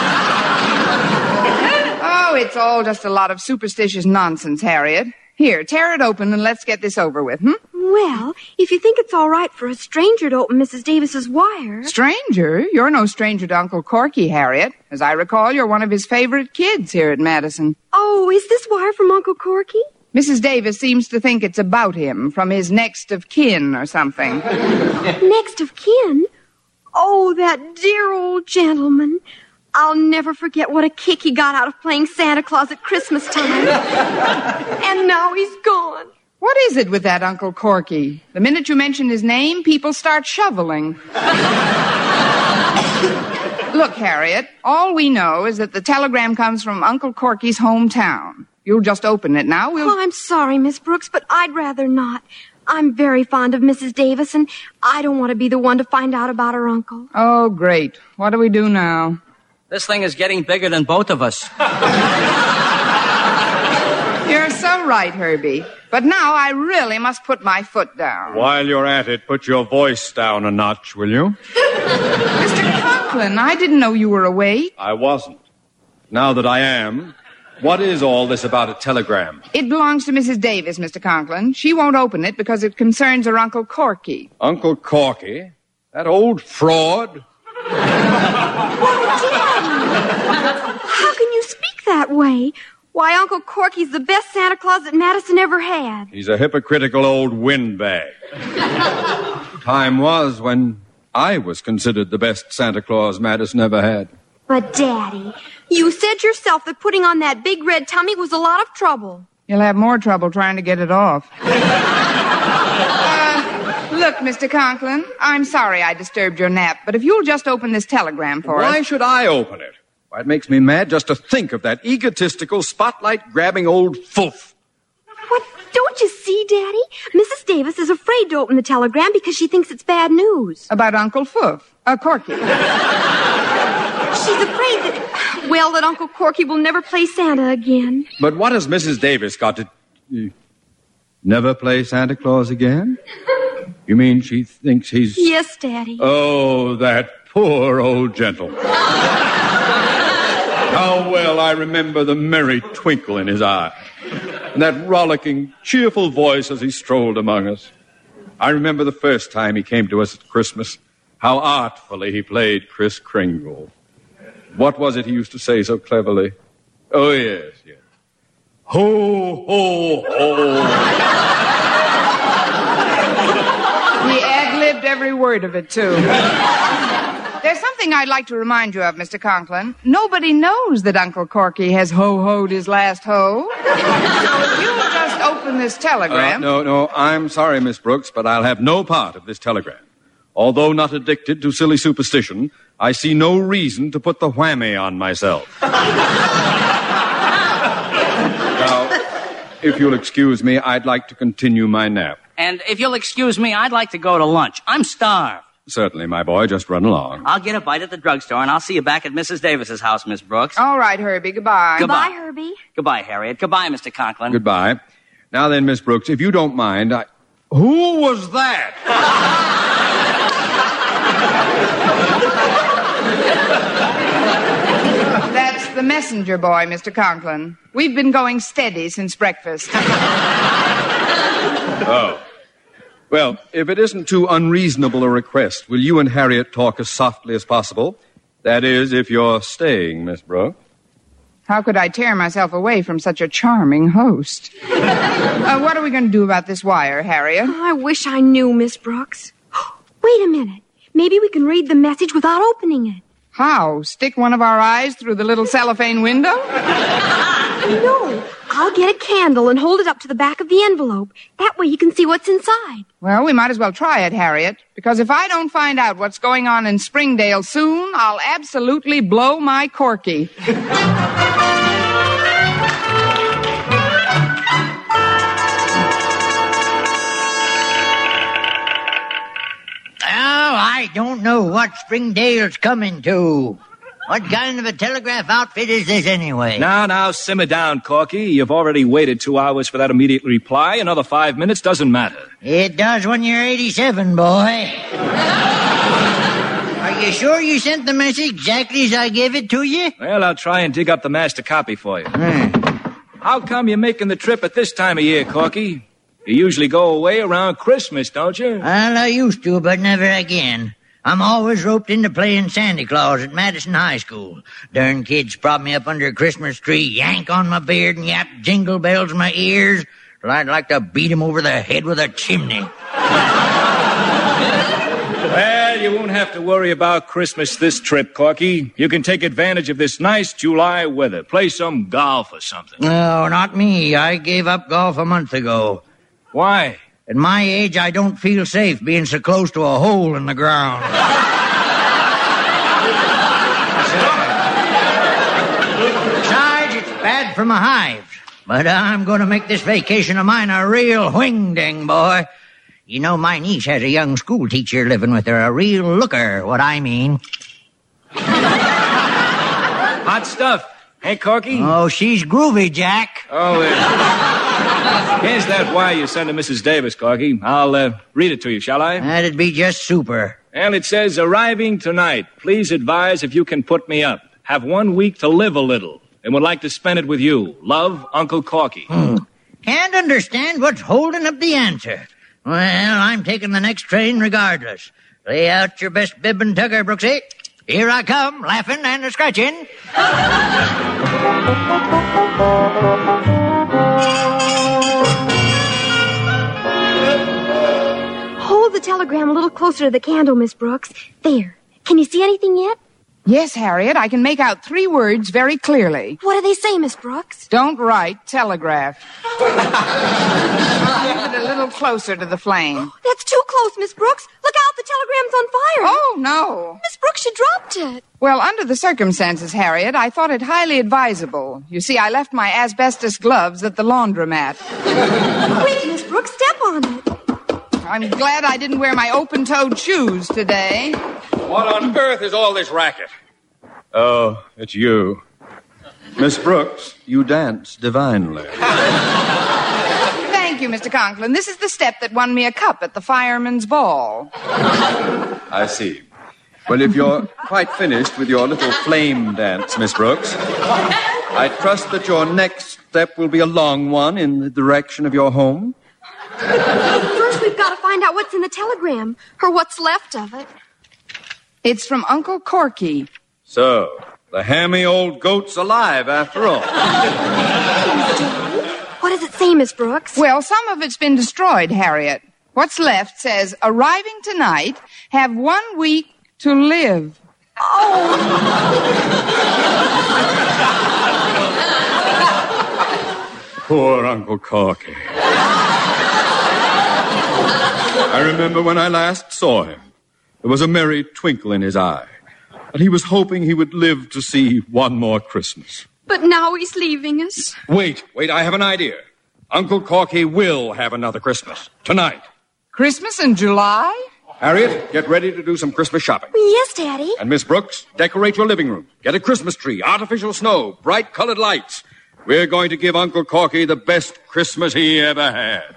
Oh, it's all just a lot of superstitious nonsense, Harriet. Here, tear it open and let's get this over with, Well, if you think it's all right for a stranger to open Mrs. Davis's wire... Stranger? You're no stranger to Uncle Corky, Harriet. As I recall, you're one of his favorite kids here at Madison. Oh, is this wire from Uncle Corky? Mrs. Davis seems to think it's about him, from his next of kin or something. Next of kin? Oh, that dear old gentleman. I'll never forget what a kick he got out of playing Santa Claus at Christmas time. And now he's gone. What is it with that Uncle Corky? The minute you mention his name, people start shoveling. Look, Harriet, all we know is that the telegram comes from Uncle Corky's hometown. You'll just open it now. Oh, I'm sorry, Miss Brooks, but I'd rather not. I'm very fond of Mrs. Davis, and I don't want to be the one to find out about her uncle. Oh, great. What do we do now? This thing is getting bigger than both of us. You're so right, Herbie. But now I really must put my foot down. While you're at it, put your voice down a notch, will you? Mr. Conklin, I didn't know you were awake. I wasn't. Now that I am, what is all this about a telegram? It belongs to Mrs. Davis, Mr. Conklin. She won't open it because it concerns her Uncle Corky. Uncle Corky? That old fraud? How can you speak that way? Why, Uncle Corky's the best Santa Claus that Madison ever had. He's a hypocritical old windbag. Time was when I was considered the best Santa Claus Madison ever had. But, Daddy, you said yourself that putting on that big red tummy was a lot of trouble. You'll have more trouble trying to get it off. Look, Mr. Conklin, I'm sorry I disturbed your nap, but if you'll just open this telegram for us... Why should I open it? Why, it makes me mad just to think of that egotistical, spotlight-grabbing old foof. What? Don't you see, Daddy? Mrs. Davis is afraid to open the telegram because she thinks it's bad news. About Uncle Corky. She's afraid that... Well, that Uncle Corky will never play Santa again. But what has Mrs. Davis got to... Never play Santa Claus again? You mean she thinks he's... Yes, Daddy. Oh, that poor old gentleman. How well I remember the merry twinkle in his eye. And that rollicking, cheerful voice as he strolled among us. I remember the first time he came to us at Christmas, how artfully he played Kris Kringle. What was it he used to say so cleverly? Oh, yes. Ho, ho, ho. He ad-libbed every word of it, too. There's something I'd like to remind you of, Mr. Conklin. Nobody knows that Uncle Corky has ho-hoed his last ho. So if you'll just open this telegram... No, I'm sorry, Miss Brooks, but I'll have no part of this telegram. Although not addicted to silly superstition, I see no reason to put the whammy on myself. Now, if you'll excuse me, I'd like to continue my nap. And if you'll excuse me, I'd like to go to lunch. I'm starved. Certainly, my boy. Just run along. I'll get a bite at the drugstore, and I'll see you back at Mrs. Davis's house, Miss Brooks. All right, Herbie. Goodbye. Goodbye. Bye, Herbie. Goodbye, Harriet. Goodbye, Mr. Conklin. Goodbye. Now then, Miss Brooks, if you don't mind, Who was that? That's the messenger boy, Mr. Conklin. We've been going steady since breakfast. Oh. Well, if it isn't too unreasonable a request, will you and Harriet talk as softly as possible? That is, if you're staying, Miss Brooks. How could I tear myself away from such a charming host? What are we going to do about this wire, Harriet? Oh, I wish I knew, Miss Brooks. Wait a minute. Maybe we can read the message without opening it. How? Stick one of our eyes through the little cellophane window? No. I'll get a candle and hold it up to the back of the envelope. That way you can see what's inside. Well, we might as well try it, Harriet, because if I don't find out what's going on in Springdale soon, I'll absolutely blow my corky. I don't know what Springdale's coming to. What kind of a telegraph outfit is this anyway? Now, simmer down, Corky. You've already waited 2 hours for that immediate reply. Another 5 minutes doesn't matter. It does when you're 87, boy. Are you sure you sent the message exactly as I gave it to you? Well, I'll try and dig up the master copy for you. How come you're making the trip at this time of year, Corky? You usually go away around Christmas, don't you? Well, I used to, but never again. I'm always roped into playing Santa Claus at Madison High School. Darn kids prop me up under a Christmas tree, yank on my beard, and yap jingle bells in my ears, till I'd like to beat 'em over the head with a chimney. Well, you won't have to worry about Christmas this trip, Corky. You can take advantage of this nice July weather. Play some golf or something. No, not me. I gave up golf a month ago. Why? At my age, I don't feel safe being so close to a hole in the ground. Besides, it's bad for my hives. But I'm going to make this vacation of mine a real wing-ding, boy. You know, my niece has a young school teacher living with her, a real looker, what I mean. Hot stuff. Hey, Corky? Oh, she's groovy, Jack. Oh, here's that wire you sent to Mrs. Davis, Corky. I'll read it to you, shall I? That'd be just super. Well, it says, arriving tonight. Please advise if you can put me up. Have 1 week to live a little and would like to spend it with you. Love, Uncle Corky. Can't understand what's holding up the answer. Well, I'm taking the next train regardless. Lay out your best bib and tugger, Brooksy. Here I come, laughing and scratching. Hold the telegram a little closer to the candle, Miss Brooks. There. Can you see anything yet? Yes, Harriet, I can make out 3 words very clearly. What do they say, Miss Brooks? Don't write, telegraph. Move it a little closer to the flame. That's too close, Miss Brooks. Look out, the telegram's on fire. Oh, no. Miss Brooks, you dropped it. Well, under the circumstances, Harriet, I thought it highly advisable. You see, I left my asbestos gloves at the laundromat. Quick, Miss Brooks, step on it. I'm glad I didn't wear my open-toed shoes today. What on earth is all this racket? Oh, it's you. Miss Brooks, you dance divinely. Thank you, Mr. Conklin. This is the step that won me a cup at the fireman's ball. I see. Well, if you're quite finished with your little flame dance, Miss Brooks, I trust that your next step will be a long one in the direction of your home. First, we've got to find out what's in the telegram, or what's left of it. It's from Uncle Corky. So, the hammy old goat's alive after all. What does it say, Miss Brooks? Well, some of it's been destroyed, Harriet. What's left says, arriving tonight, have 1 week to live. Poor Uncle Corky. I remember when I last saw him. There was a merry twinkle in his eye. And he was hoping he would live to see one more Christmas. But now he's leaving us. Wait, I have an idea. Uncle Corky will have another Christmas. Tonight. Christmas in July? Harriet, get ready to do some Christmas shopping. Yes, Daddy. And Miss Brooks, decorate your living room. Get a Christmas tree, artificial snow, bright colored lights. We're going to give Uncle Corky the best Christmas he ever had.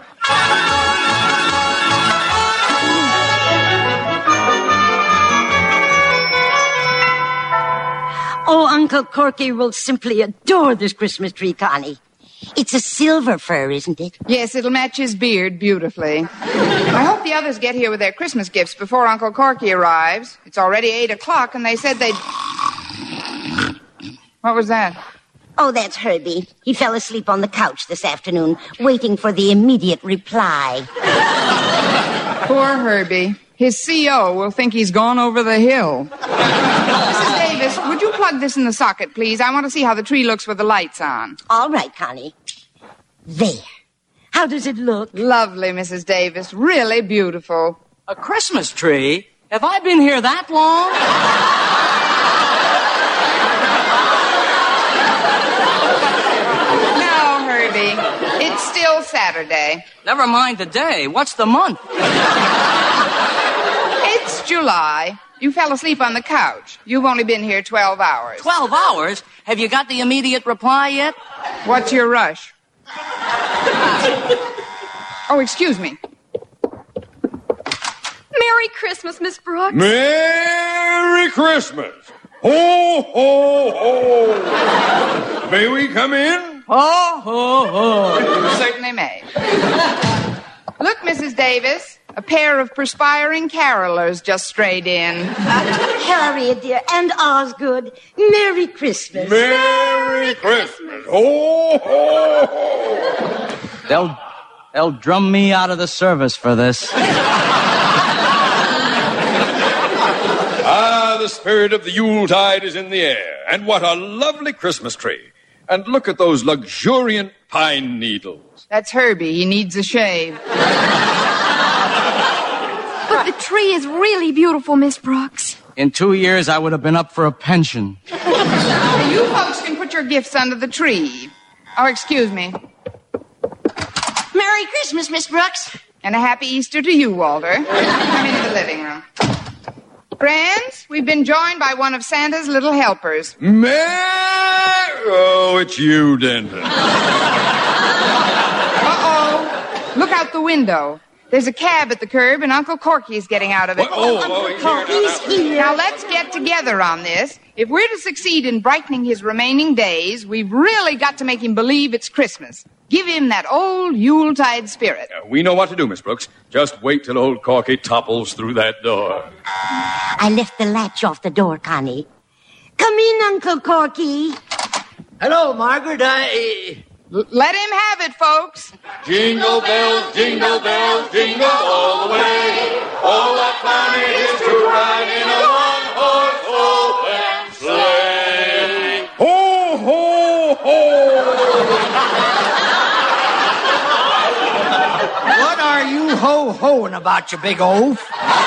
Oh, Uncle Corky will simply adore this Christmas tree, Connie. It's a silver fir, isn't it? Yes, it'll match his beard beautifully. I hope the others get here with their Christmas gifts before Uncle Corky arrives. It's already 8 o'clock, and they said they'd... What was that? Oh, that's Herbie. He fell asleep on the couch this afternoon, waiting for the immediate reply. Poor Herbie. His CO will think he's gone over the hill. Mrs. Davis, would you plug this in the socket, please? I want to see how the tree looks with the lights on. All right, Connie. There. How does it look? Lovely, Mrs. Davis. Really beautiful. A Christmas tree? Have I been here that long? No, Herbie. It's still Saturday. Never mind the day. What's the month? It's July. You fell asleep on the couch. You've only been here 12 hours. 12 hours? Have you got the immediate reply yet? What's your rush? Oh, excuse me. Merry Christmas, Miss Brooks. Merry Christmas! Ho, ho, ho! May we come in? Ho, ho, ho! You certainly may. Look, Mrs. Davis. A pair of perspiring carolers just strayed in. Harriet, dear, and Osgood, Merry Christmas. Merry Christmas. Ho, ho, ho. They'll drum me out of the service for this. Ah, the spirit of the Yuletide is in the air. And what a lovely Christmas tree. And look at those luxuriant pine needles. That's Herbie. He needs a shave. But the tree is really beautiful, Miss Brooks. In 2 years, I would have been up for a pension. You folks can put your gifts under the tree. Oh, excuse me. Merry Christmas, Miss Brooks. And a happy Easter to you, Walter. Come into the living room. Friends, we've been joined by one of Santa's little helpers. Oh, it's you, Denton. Uh-oh. Look out the window. There's a cab at the curb, and Uncle Corky's getting out of it. Uncle Corky's here. Now, let's get together on this. If we're to succeed in brightening his remaining days, we've really got to make him believe it's Christmas. Give him that old Yuletide spirit. We know what to do, Miss Brooks. Just wait till old Corky topples through that door. I left the latch off the door, Connie. Come in, Uncle Corky. Hello, Margaret. Let him have it, folks. Jingle bells, jingle all the way. Oh, what fun it is to ride in a one-horse open sleigh. Ho, ho, ho! What are you ho-hoing about, you big oaf?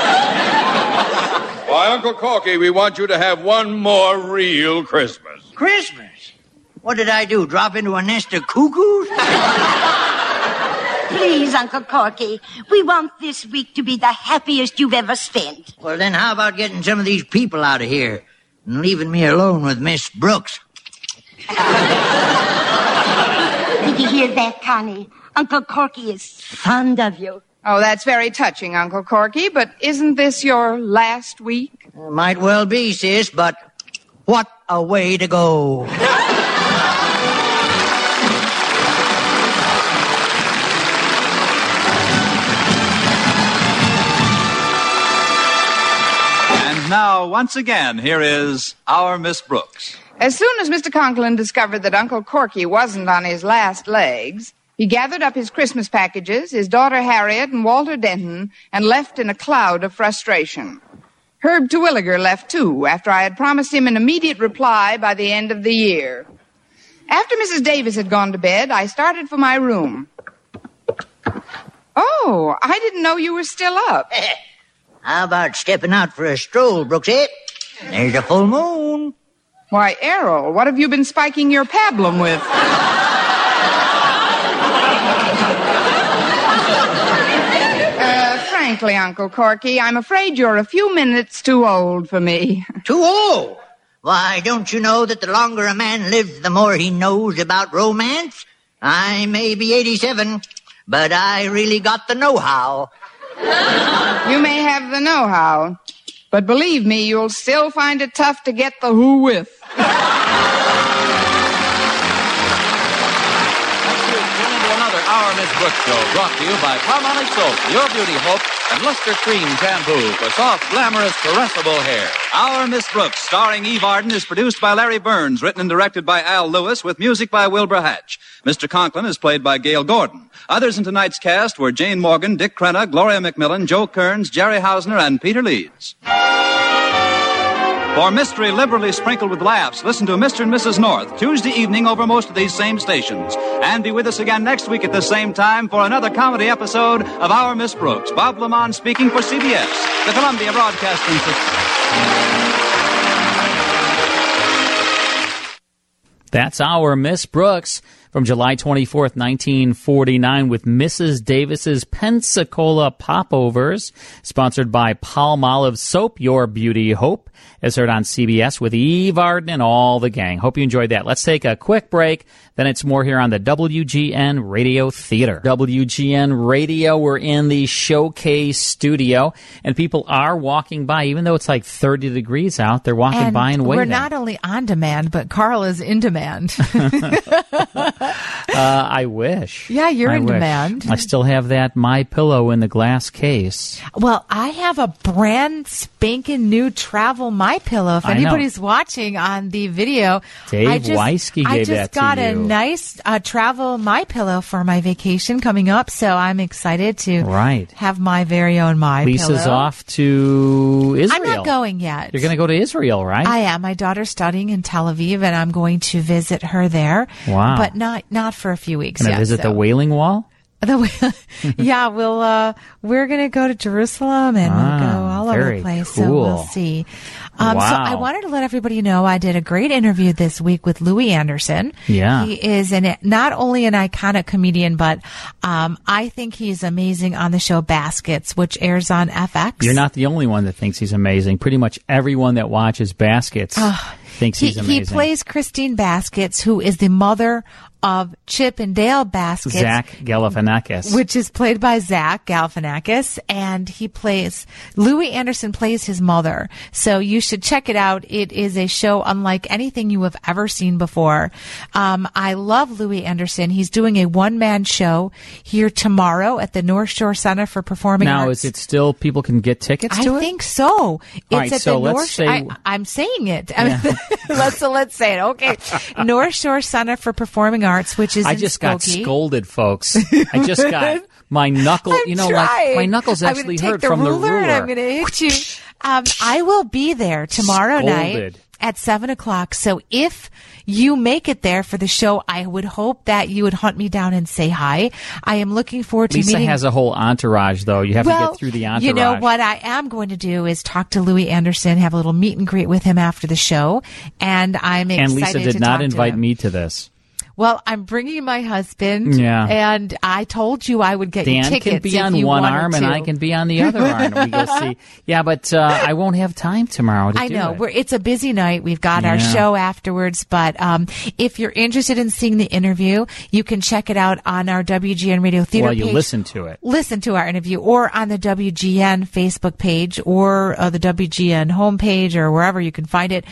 Why, Uncle Corky, we want you to have one more real Christmas. Christmas? What did I do, drop into a nest of cuckoos? Please, Uncle Corky, we want this week to be the happiest you've ever spent. Well, then how about getting some of these people out of here and leaving me alone with Miss Brooks? Did you hear that, Connie? Uncle Corky is fond of you. Oh, that's very touching, Uncle Corky, but isn't this your last week? Might well be, sis, but what a way to go. And now, once again, here is our Miss Brooks. As soon as Mr. Conklin discovered that Uncle Corky wasn't on his last legs, he gathered up his Christmas packages, his daughter Harriet, and Walter Denton, and left in a cloud of frustration. Herb Terwilliger left too, after I had promised him an immediate reply by the end of the year. After Mrs. Davis had gone to bed, I started for my room. Oh, I didn't know you were still up. How about stepping out for a stroll, Brooksy? There's a full moon. Why, Errol, what have you been spiking your pablum with? Frankly, Uncle Corky, I'm afraid you're a few minutes too old for me. Too old? Why, don't you know that the longer a man lives, the more he knows about romance? I may be 87, but I really got the know-how. You may have the know-how, but believe me, you'll still find it tough to get the who with. Our Miss Brooks Show, brought to you by Palmolive Soap, Your Beauty Hope, and Luster Cream Shampoo for soft, glamorous, caressable hair. Our Miss Brooks, starring Eve Arden, is produced by Larry Burns, written and directed by Al Lewis, with music by Wilbur Hatch. Mr. Conklin is played by Gail Gordon. Others in tonight's cast were Jane Morgan, Dick Crenna, Gloria McMillan, Joe Kearns, Jerry Hausner, and Peter Leeds. For mystery liberally sprinkled with laughs, listen to Mr. and Mrs. North, Tuesday evening over most of these same stations. And be with us again next week at the same time for another comedy episode of Our Miss Brooks. Bob Lamont speaking for CBS, the Columbia Broadcasting System. That's Our Miss Brooks from July 24th, 1949, with Mrs. Davis's Pensacola Popovers, sponsored by Palmolive Soap, Your Beauty Hope, as heard on CBS with Eve Arden and all the gang. Hope you enjoyed that. Let's take a quick break. Then it's more here on the WGN Radio Theater. WGN Radio, we're in the Showcase studio, and people are walking by, even though it's like 30 degrees out, they're walking by and waving. We're not only on demand, but Carl is in demand. I wish. Yeah, you're in demand. I still have that MyPillow in the glass case. Well, I have a brand spanking new travel MyPillow. If anybody's watching on the video, Dave Weisky gave that to you. I just got a nice travel MyPillow for my vacation coming up, so I'm excited to have my very own MyPillow. Lisa's off to Israel. I'm not going yet. You're going to go to Israel, right? I am. My daughter's studying in Tel Aviv, and I'm going to visit her there. Wow. But not for a few weeks Going yet. to visit the Wailing Wall? Yeah, we're going to go to Jerusalem, and we'll go all over the place. Cool. So we'll see. Wow. So I wanted to let everybody know I did a great interview this week with Louis Anderson. Yeah. He is not only an iconic comedian, but I think he's amazing on the show Baskets, which airs on FX. You're not the only one that thinks he's amazing. Pretty much everyone that watches Baskets thinks he's amazing. He plays Christine Baskets, who is the mother of Chip and Dale Baskets. Zach Galifianakis. Which is played by Zach Galifianakis. And Louis Anderson plays his mother. So you should check it out. It is a show unlike anything you have ever seen before. I love Louis Anderson. He's doing a one-man show here tomorrow at the North Shore Center for Performing Arts. Now, is it still people can get tickets to it? I think so. It's at the North Shore. I'm saying it. Yeah. Let's say it. Okay. North Shore Center for Performing Arts, which is I just got Skokie. Scolded, folks. I just got my knuckle. Like my knuckles actually hurt from the ruler. And I'm going to hit you. I will be there tomorrow night at 7:00. So if you make it there for the show, I would hope that you would hunt me down and say hi. I am looking forward to meeting. Lisa has a whole entourage, though. You have to get through the entourage. You know what I am going to do is talk to Louis Anderson, have a little meet and greet with him after the show, and I'm excited to And Lisa did not invite me to this. Well, I'm bringing my husband. Yeah. And I told you I would get Dan you tickets. can be if on you one wanted arm, and to. I can be on the other arm. We go see. Yeah, but I won't have time tomorrow to I do know. it. It's a busy night. We've got our Yeah. show afterwards. But if you're interested in seeing the interview, you can check it out on our WGN Radio Theater Well, you page. listen to it. Listen to our interview, or on the WGN Facebook page, or the WGN homepage, or wherever you can find it.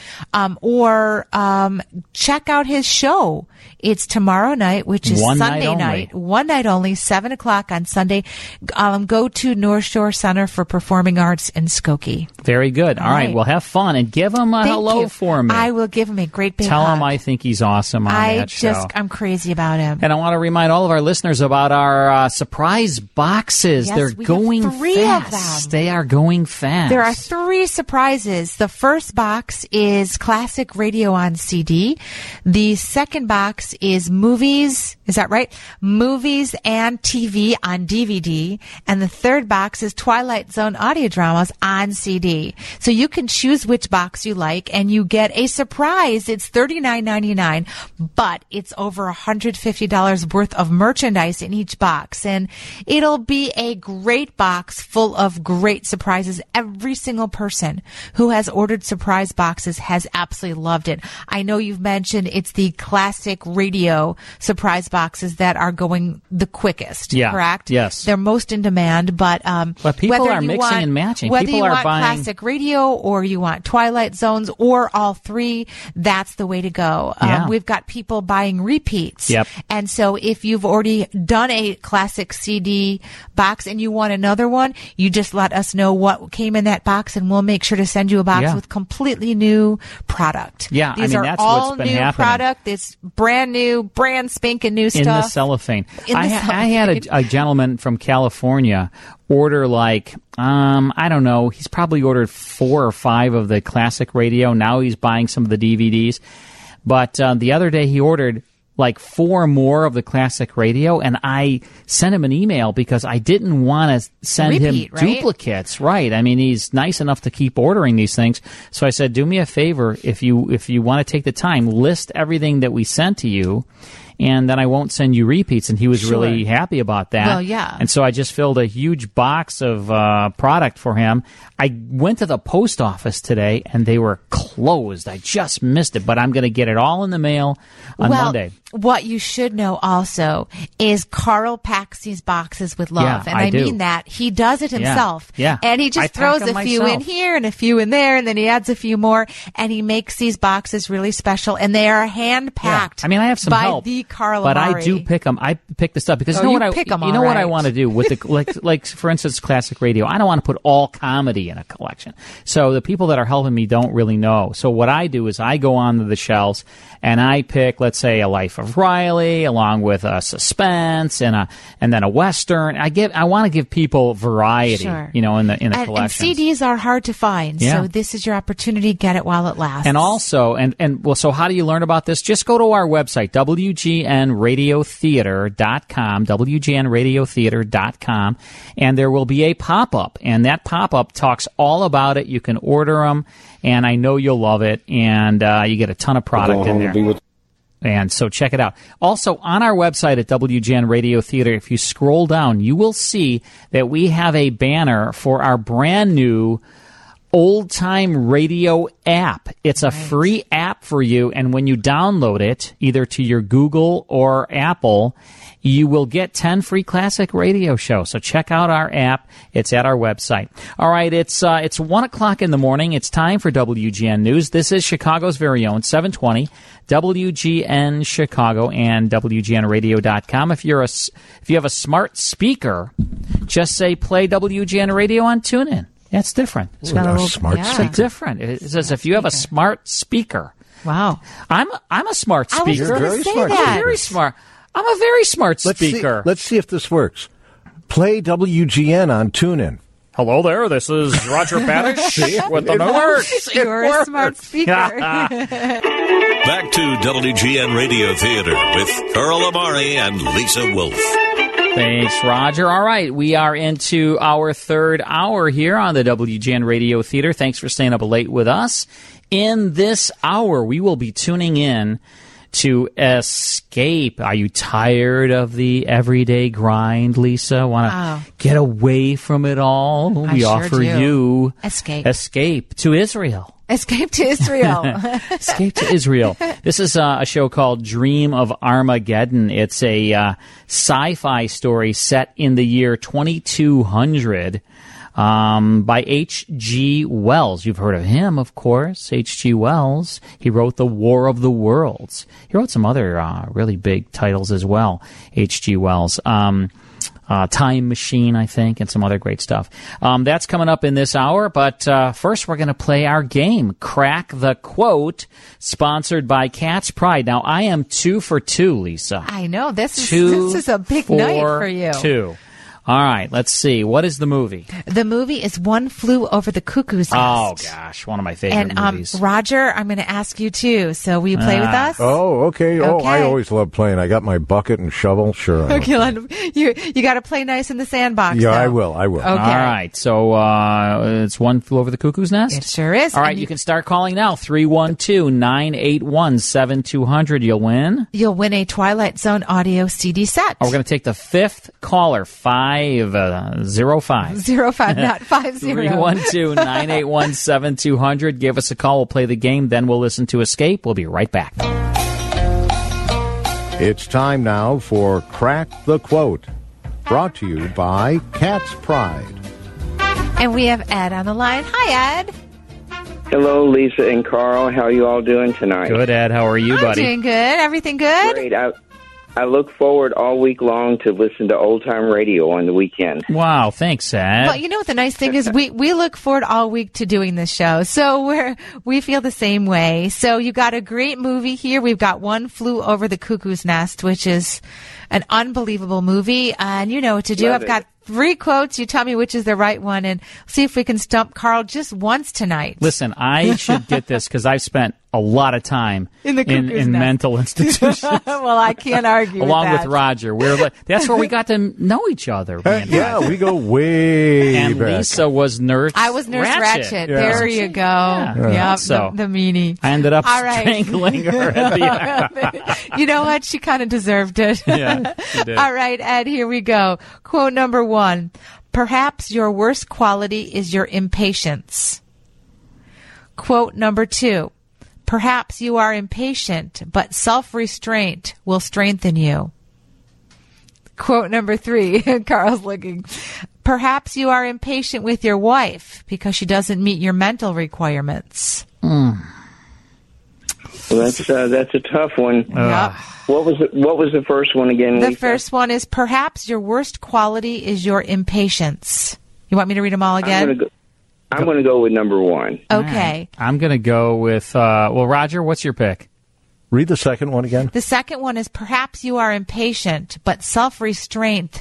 Or check out his show. It's tomorrow night, which is One night Sunday only. night. One night only, 7 o'clock on Sunday. Go to North Shore Center for Performing Arts in Skokie. Very good. All right. right. Well, have fun and give him a Thank hello you. for me. I will give him a great big Tell hug. him I think he's awesome on that show. I'm crazy about him. And I want to remind all of our listeners about our surprise boxes. Yes, They're we have going 3 of fast. them. They are going fast. There are 3 surprises. The first box is classic radio on CD. The second box is movies. Is that right? Movies and TV on DVD. And the third box is Twilight Zone audio dramas on CD. So you can choose which box you like, and you get a surprise. It's $39.99, but it's over $150 worth of merchandise in each box. And it'll be a great box full of great surprises. Every single person who has ordered surprise boxes has absolutely loved it. I know you've mentioned it's the classic radio surprise boxes that are going the quickest, Yeah. correct? Yes. They're most in demand, but people whether are you mixing want- and matching. Whether People you are want buying- classic radio or you want Twilight Zones or all 3, that's the way to go. Yeah. We've got people buying repeats. Yep. And so if you've already done a classic CD box and you want another one, you just let us know what came in that box, and we'll make sure to send you a box Yeah. with completely new product. Yeah, I These mean, are that's all what's been new happening. product. It's brand new, brand spanking new in stuff. the cellophane. In the I had a gentleman from California order I don't know, he's probably ordered 4 or 5 of the classic radio. Now he's buying some of the DVDs. But the other day he ordered 4 more of the classic radio, and I sent him an email because I didn't want to send Repeat, him right? duplicates. Right. I mean, he's nice enough to keep ordering these things. So I said, do me a favor, if you want to take the time, list everything that we sent to you, and then I won't send you repeats. And he was Sure. really happy about that. Well, yeah. And so I just filled a huge box of product for him. I went to the post office today, and they were closed. I just missed it, but I'm going to get it all in the mail on Monday. What you should know also is Carl packs these boxes with love. Yeah, and I I do. mean that. He does it himself. Yeah. And he I just pack throws them a few in myself. here and a few in there, and then he adds a few more, and he makes these boxes really special, and they are hand-packed I mean, I have some by help, the Carl but Amari. I do pick them. I pick the stuff because Oh, you know you what pick 'em you know all what I right. want to do with the like for instance, classic radio. I don't want to put all comedy in a collection. So the people that are helping me don't really know. So what I do is I go onto the shelves and I pick, let's say, A Life of Riley, along with a suspense and then a western. I want to give people variety, Sure. in the and collection. CDs are hard to find, Yeah. so this is your opportunity. Get it while it lasts. And also, so how do you learn about this? Just go to our website, WGNradiotheater.com, WGNradiotheater.com, and there will be a pop-up, and that pop-up talks all about it. You can order them, and I know you'll love it, and you get a ton of product in there. And so check it out. Also, on our website at WGN Radio Theater, if you scroll down, you will see that we have a banner for our brand new Old Time Radio app. It's a free app for you, and when you download it, either to your Google or Apple, you will get 10 free classic radio shows. So check out our app. It's at our website. All right, it's 1 o'clock in the morning. It's time for WGN News. This is Chicago's very own 720 WGN Chicago and WGNradio.com. If you have a smart speaker, just say play WGN Radio on TuneIn. That's different. It's got a little smart It's speaker. different. It says if you have a smart speaker. Wow. I'm a smart I was speaker. just gonna say smart that. I'm very smart. I'm a very smart speaker. Let's see if this works. Play WGN on TuneIn. Hello there. This is Roger Badish with the It news. works. You're a smart speaker. Back to WGN Radio Theater with Carl Amari and Lisa Wolf. Thanks, Roger. All right, we are into our third hour here on the WGN Radio Theater. Thanks for staying up late with us. In this hour, we will be tuning in to escape. Are you tired of the everyday grind, Lisa? Want to get away from it all? We offer you Escape to Israel. Escape to Israel. Escape to Israel. This is a show called Dream of Armageddon. It's a sci-fi story set in the year 2200 by H.G. Wells. You've heard of him, of course, H.G. Wells. He wrote The War of the Worlds. He wrote some other really big titles as well, H.G. Wells. Time Machine, I think, and some other great stuff. That's coming up in this hour, but first we're going to play our game, Crack the Quote, sponsored by Cat's Pride. Now, I am 2 for 2, Lisa. I know. This is a big night for you. 2. All right, let's see. What is the movie? The movie is One Flew Over the Cuckoo's Nest. Oh, gosh, one of my favorite movies. And Roger, I'm going to ask you, too. So will you play with us? Oh, okay. Oh, I always love playing. I got my bucket and shovel. Sure. Okay, you got to play nice in the sandbox, Yeah, though. I will. Okay. All right, so it's One Flew Over the Cuckoo's Nest? It sure is. All right, you can start calling now, 312-981-7200. You'll win? You'll win a Twilight Zone audio CD set. We're going to take the 5th caller, 505. 05, not 50. 312-981-7200. Give us a call. We'll play the game. Then we'll listen to Escape. We'll be right back. It's time now for Crack the Quote, brought to you by Cat's Pride. And we have Ed on the line. Hi, Ed. Hello, Lisa and Carl. How are you all doing tonight? Good, Ed. How are you, buddy? I'm doing good. Everything good? Great. I look forward all week long to listen to old time radio on the weekend. Wow, thanks, Ed. Well, you know what the nice thing is? We look forward all week to doing this show. So we feel the same way. So you got a great movie here. We've got One Flew Over the Cuckoo's Nest, which is an unbelievable movie. And you know what to do. I've got 3 quotes. You tell me which is the right one and see if we can stump Carl just once tonight. Listen, I should get this because I've spent a lot of time in mental institutions. Well, I can't argue Along with with Roger. That's where we got to know each other. Yeah, we go way and back. Lisa was Nurse I was Nurse Ratchet. Yeah. There you go. Yeah. Yep, So, the meanie. I ended up All right. strangling her at the end. You know what? She kind of deserved it. Yeah, she did. All right, Ed, here we go. Quote number 1. Perhaps your worst quality is your impatience. Quote number 2. Perhaps you are impatient, but self-restraint will strengthen you. Quote number 3. Carl's looking. Perhaps you are impatient with your wife because she doesn't meet your mental requirements. Well, that's a tough one. Yep. What was the first one again, The Lisa? first one is perhaps your worst quality is your impatience. You want me to read them all again? I'm going to go with number 1. Okay. I'm going to go with, Roger, what's your pick? Read the second one again. The second one is perhaps you are impatient, but self-restraint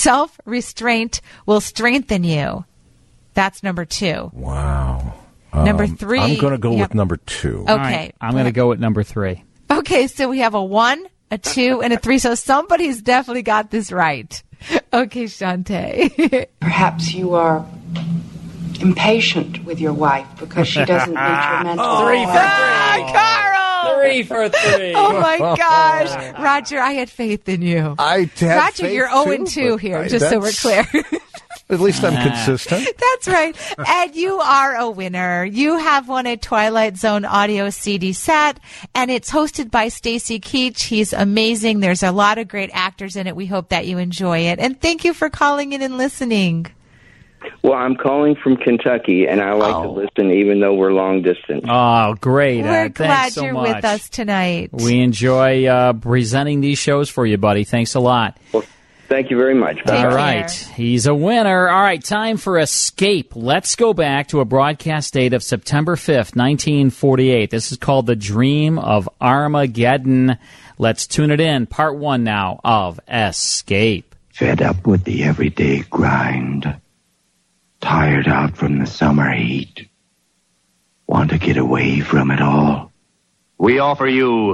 will strengthen you. That's number 2. Wow. Number 3. I'm going to go with number 2. Okay. All right, I'm going to go with number 3. Okay, so we have a 1, a 2, and a 3. So somebody's definitely got this right. Okay, Shantae. Perhaps you are impatient with your wife because she doesn't meet your mental 3 for 3. Carl! 3 for 3. Oh, my gosh. Roger, I had faith in you. Roger, you're 0-2 here, just so we're clear. At least I'm consistent. That's right. Ed, you are a winner. You have won a Twilight Zone audio CD set, and it's hosted by Stacy Keach. He's amazing. There's a lot of great actors in it. We hope that you enjoy it. And thank you for calling in and listening. Well, I'm calling from Kentucky, and I like to listen even though we're long distance. Oh, great. We're glad Thanks so you're much. with us tonight. We enjoy presenting these shows for you, buddy. Thanks a lot. Well, thank you very much. Bye. All right. He's a winner. All right, time for Escape. Let's go back to a broadcast date of September 5th, 1948. This is called The Dream of Armageddon. Let's tune it in. Part 1 now of Escape. Fed up with the everyday grind. Tired out from the summer heat. Want to get away from it all? We offer you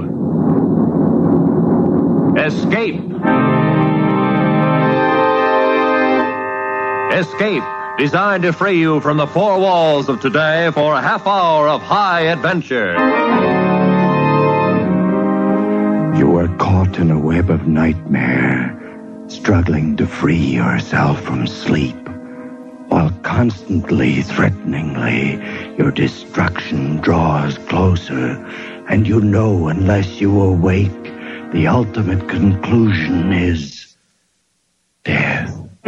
Escape. Escape, designed to free you from the 4 walls of today for a half hour of high adventure. You are caught in a web of nightmare, struggling to free yourself from sleep, while constantly, threateningly, your destruction draws closer, and you know unless you awake, the ultimate conclusion is death.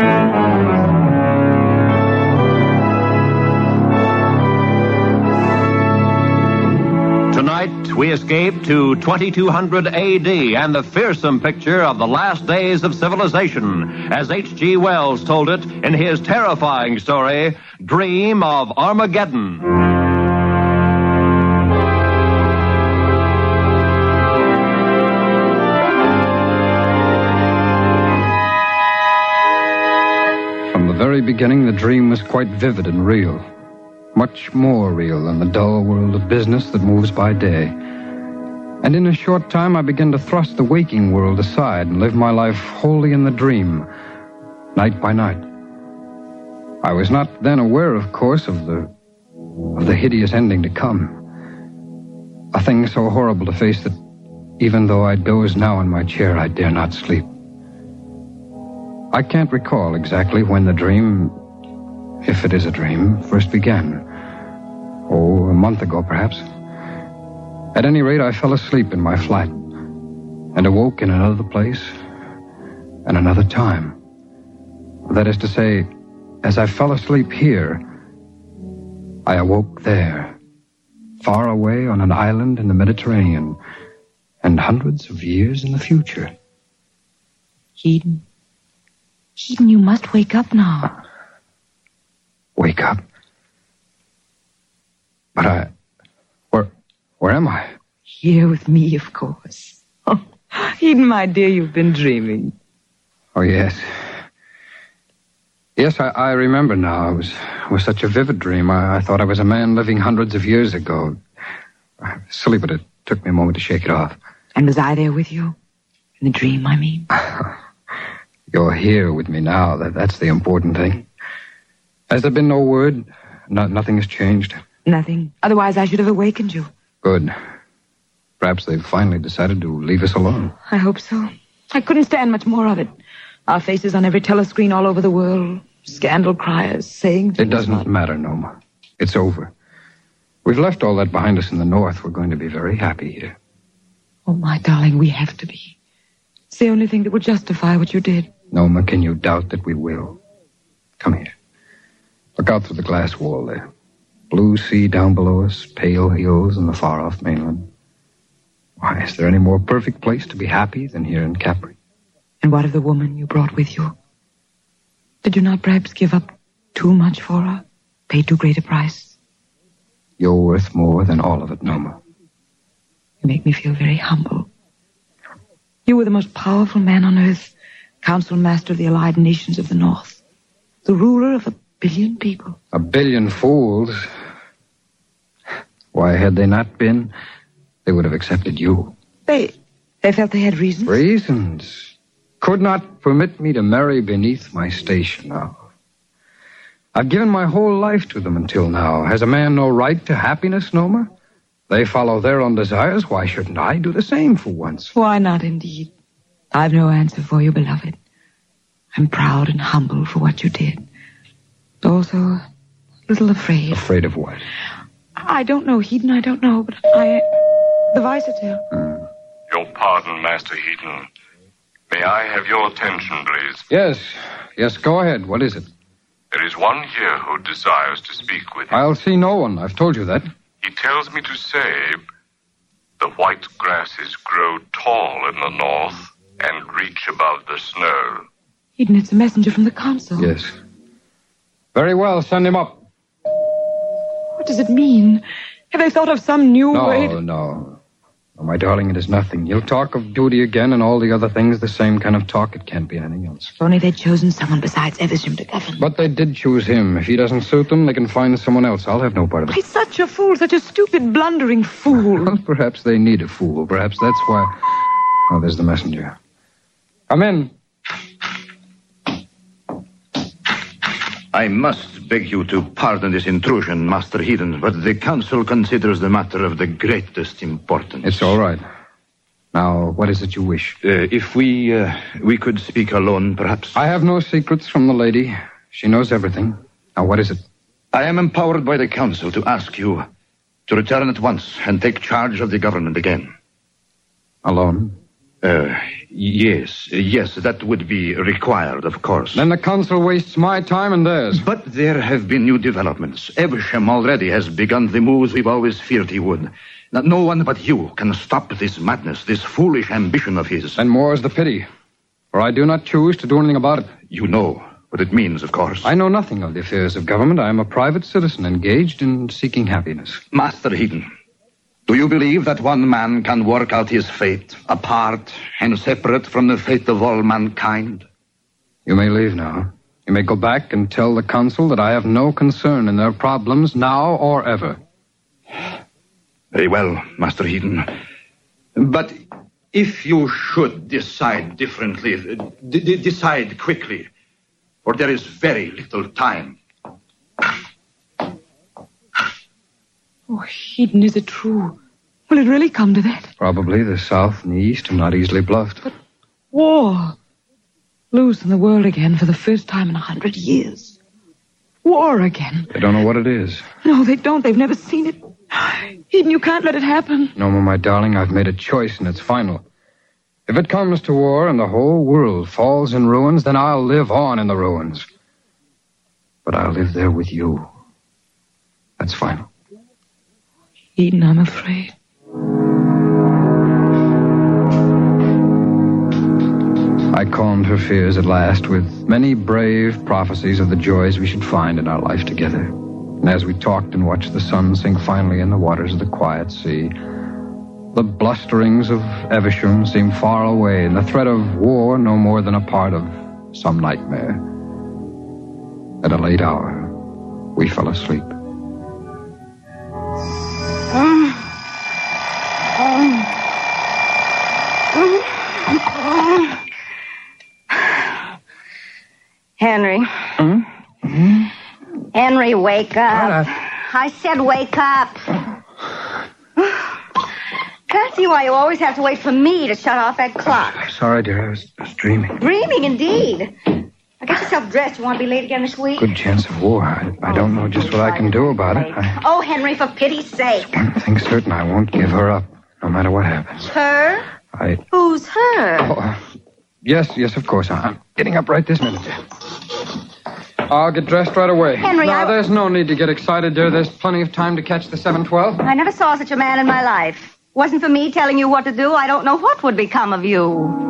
Tonight, we escape to 2200 AD and the fearsome picture of the last days of civilization, as H.G. Wells told it in his terrifying story, Dream of Armageddon. From the very beginning, the dream was quite vivid and real. Much more real than the dull world of business that moves by day. And in a short time, I began to thrust the waking world aside and live my life wholly in the dream, night by night. I was not then aware, of course, of the hideous ending to come. A thing so horrible to face that even though I doze now in my chair, I dare not sleep. I can't recall exactly when the dream, if it is a dream, first began. Oh, a month ago, perhaps. At any rate, I fell asleep in my flat and awoke in another place and another time. That is to say, as I fell asleep here, I awoke there, far away on an island in the Mediterranean, and hundreds of years in the future. Eden, you must wake up now. Wake up? But where am I? Here with me, of course. Oh, Eden, my dear, you've been dreaming. Oh, yes. Yes, I remember now. It was such a vivid dream. I thought I was a man living hundreds of years ago. Silly, but it took me a moment to shake it off. And was I there with you? In the dream, I mean. You're here with me now. That's the important thing. Has there been no word? Nothing has changed? Nothing. Otherwise, I should have awakened you. Good. Perhaps they've finally decided to leave us alone. I hope so. I couldn't stand much more of it. Our faces on every telescreen all over the world. Scandal criers saying things. It doesn't matter, Noma. It's over. We've left all that behind us in the north. We're going to be very happy here. Oh, my darling, we have to be. It's the only thing that will justify what you did. Noma, can you doubt that we will? Come here. Look out through the glass wall there. Blue sea down below us, pale hills and the far-off mainland. Why, is there any more perfect place to be happy than here in Capri? And what of the woman you brought with you? Did you not perhaps give up too much for her? Pay too great a price? You're worth more than all of it, Noma. You make me feel very humble. You were the most powerful man on earth, council master of the allied nations of the North, the ruler of 1 billion people. 1 billion fools? Why, had they not been, they would have accepted you. They felt they had reasons? Reasons? Could not permit me to marry beneath my station now. I've given my whole life to them until now. Has a man no right to happiness, Noma? They follow their own desires. Why shouldn't I do the same for once? Why not, indeed? I've no answer for you, beloved. I'm proud and humble for what you did. Also, a little afraid. Afraid of what? I don't know, Hedon, I don't know, but the Vicetel. Your pardon, Master Hedon. May I have your attention, please? Yes, go ahead. What is it? There is one here who desires to speak with you. I'll see no one. I've told you that. He tells me to say the white grasses grow tall in the north and reach above the snow. Hedon, it's a messenger from the council. Yes. Very well, send him up. What does it mean? Have they thought of some new way? No. Oh, my darling, it is nothing. You'll talk of duty again and all the other things, the same kind of talk. It can't be anything else. If only they'd chosen someone besides Evesham to govern. But they did choose him. If he doesn't suit them, they can find someone else. I'll have no part of it. He's such a fool, such a stupid, blundering fool. Well, perhaps they need a fool. Perhaps that's why... Oh, there's the messenger. Come in. I must beg you to pardon this intrusion, Master Hedon, but the council considers the matter of the greatest importance. It's all right. Now, what is it you wish? If we could speak alone, perhaps. I have no secrets from the lady. She knows everything. Now, what is it? I am empowered by the council to ask you to return at once and take charge of the government again. Alone? Yes, that would be required, of course. Then the council wastes my time and theirs. But there have been new developments. Evesham already has begun the moves we've always feared he would. Now, no one but you can stop this madness, this foolish ambition of his. And more is the pity, for I do not choose to do anything about it. You know what it means, of course. I know nothing of the affairs of government. I am a private citizen engaged in seeking happiness. Master Heaton, do you believe that one man can work out his fate, apart and separate from the fate of all mankind? You may leave now. You may go back and tell the council that I have no concern in their problems now or ever. Very well, Master Heaton. But if you should decide differently, decide quickly, for there is very little time. Oh, Heaton, is it true? Will it really come to that? Probably. The South and the East are not easily bluffed. But war. Loose in the world again for the first time in 100 years. War again. They don't know what it is. No, they don't. They've never seen it. Heaton, you can't let it happen. No, my darling, I've made a choice and it's final. If it comes to war and the whole world falls in ruins, then I'll live on in the ruins. But I'll live there with you. That's final. Heaton, I'm afraid. I calmed her fears at last with many brave prophecies of the joys we should find in our life together. And as we talked and watched the sun sink finally in the waters of the quiet sea, the blusterings of Evesham seemed far away, and the threat of war no more than a part of some nightmare. At a late hour, we fell asleep. Henry. Henry, wake up. I said wake up. Can't see why you always have to wait for me to shut off that clock. Sorry, dear. I was dreaming. Dreaming, indeed. Now get yourself dressed. You want to be late again this week? Good chance of war. I don't know just what I can do about it. Oh, Henry, for pity's sake. One thing's certain, I won't give her up, no matter what happens. Her? Who's her? Oh, yes, of course. I'm getting up right this minute. I'll get dressed right away. Henry, there's no need to get excited, dear. There's plenty of time to catch the 7:12. I never saw such a man in my life. Wasn't for me telling you what to do, I don't know what would become of you.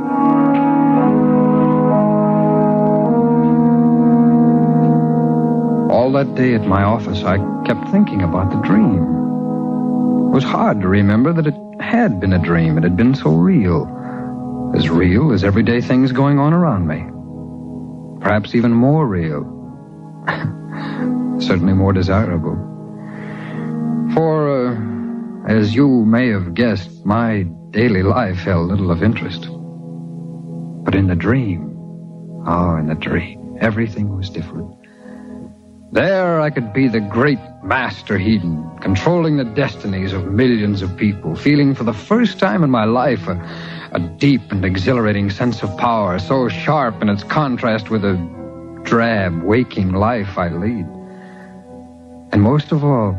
All that day at my office, I kept thinking about the dream. It was hard to remember that it had been a dream. It had been so real as everyday things going on around me. Perhaps even more real. Certainly more desirable. For, as you may have guessed, my daily life held little of interest. But in the dream, everything was different. There I could be the great Master Heaton, controlling the destinies of millions of people, feeling for the first time in my life a deep and exhilarating sense of power, so sharp in its contrast with the drab, waking life I lead. And most of all,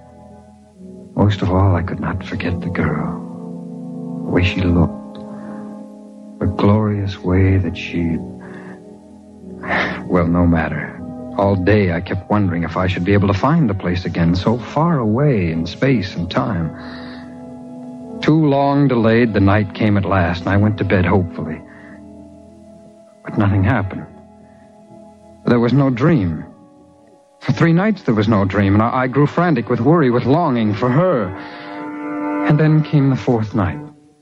I could not forget the girl. The way she looked. The glorious way that she... Well, no matter. All day I kept wondering if I should be able to find the place again, so far away in space and time. Too long delayed, the night came at last, and I went to bed hopefully. But nothing happened. There was no dream. For 3 nights there was no dream, and I grew frantic with worry, with longing for her. And then came the 4th night.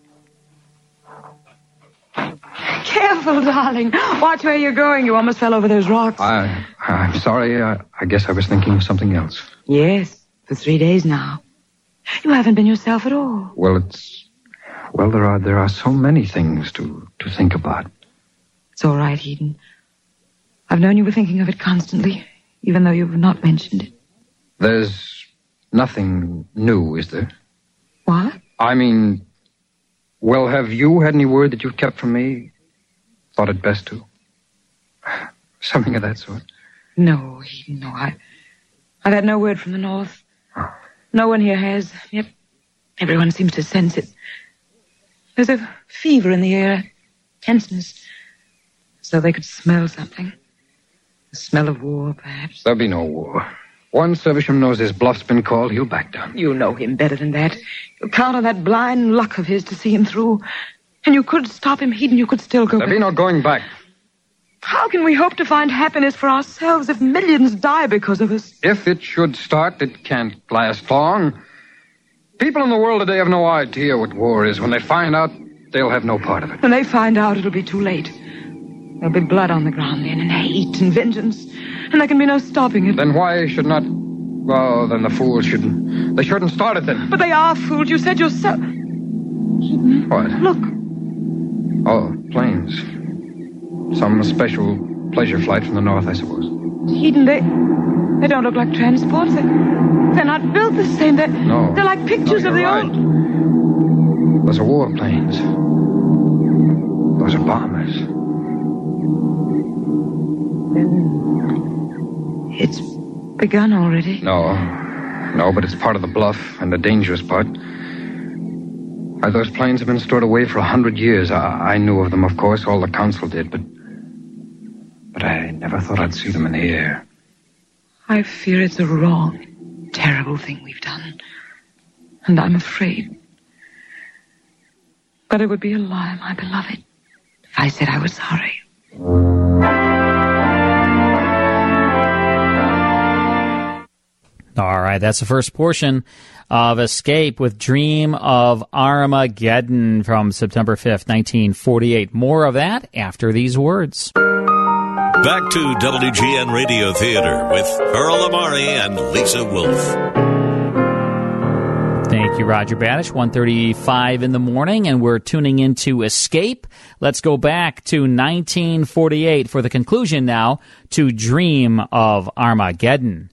Careful, darling. Watch where you're going. You almost fell over those rocks. I'm sorry. I guess I was thinking of something else. Yes, for 3 days now. You haven't been yourself at all. Well, there are so many things to think about. It's all right, Heaton. I've known you were thinking of it constantly, even though you've not mentioned it. There's nothing new, is there? What? I mean, Well, have you had any word that you've kept from me? Thought it best to? Something of that sort. No, Eden, no. I've had no word from the North. No one here has. Yet everyone seems to sense it. There's a fever in the air, tenseness, as though they could smell something. The smell of war, perhaps. There'll be no war. Once Evesham knows his bluff's been called, he'll back down. You know him better than that. You count on that blind luck of his to see him through. And you could stop him, Eden. You could still go back. There'll be no going back. How can we hope to find happiness for ourselves if millions die because of us? If it should start, it can't last long. People in the world today have no idea what war is. When they find out, they'll have no part of it. When they find out, it'll be too late. There'll be blood on the ground then, and hate and vengeance. And there can be no stopping it. Then why should not... Well, then the fools shouldn't... They shouldn't start it then. But they are fools. You said yourself... What? Look. Oh, planes. Some special pleasure flight from the north, I suppose. Eden, they don't look like transports. They're not built the same. No. They're like pictures of the old... Those are war planes. Those are bombers. It's begun already. No, but it's part of the bluff, and the dangerous part. Those planes have been stored away for 100 years. I knew of them, of course. All the council did, but I never thought I'd see them in the air. I fear it's a wrong, terrible thing we've done. And I'm afraid. But it would be a lie, my beloved, if I said I was sorry. All right, that's the first portion of Escape with Dream of Armageddon from September 5th, 1948. More of that after these words. Back to WGN Radio Theater with Earl Amari and Lisa Wolf. Thank you, Roger Badish. 1:35 in the morning, and we're tuning into Escape. Let's go back to 1948 for the conclusion now to Dream of Armageddon.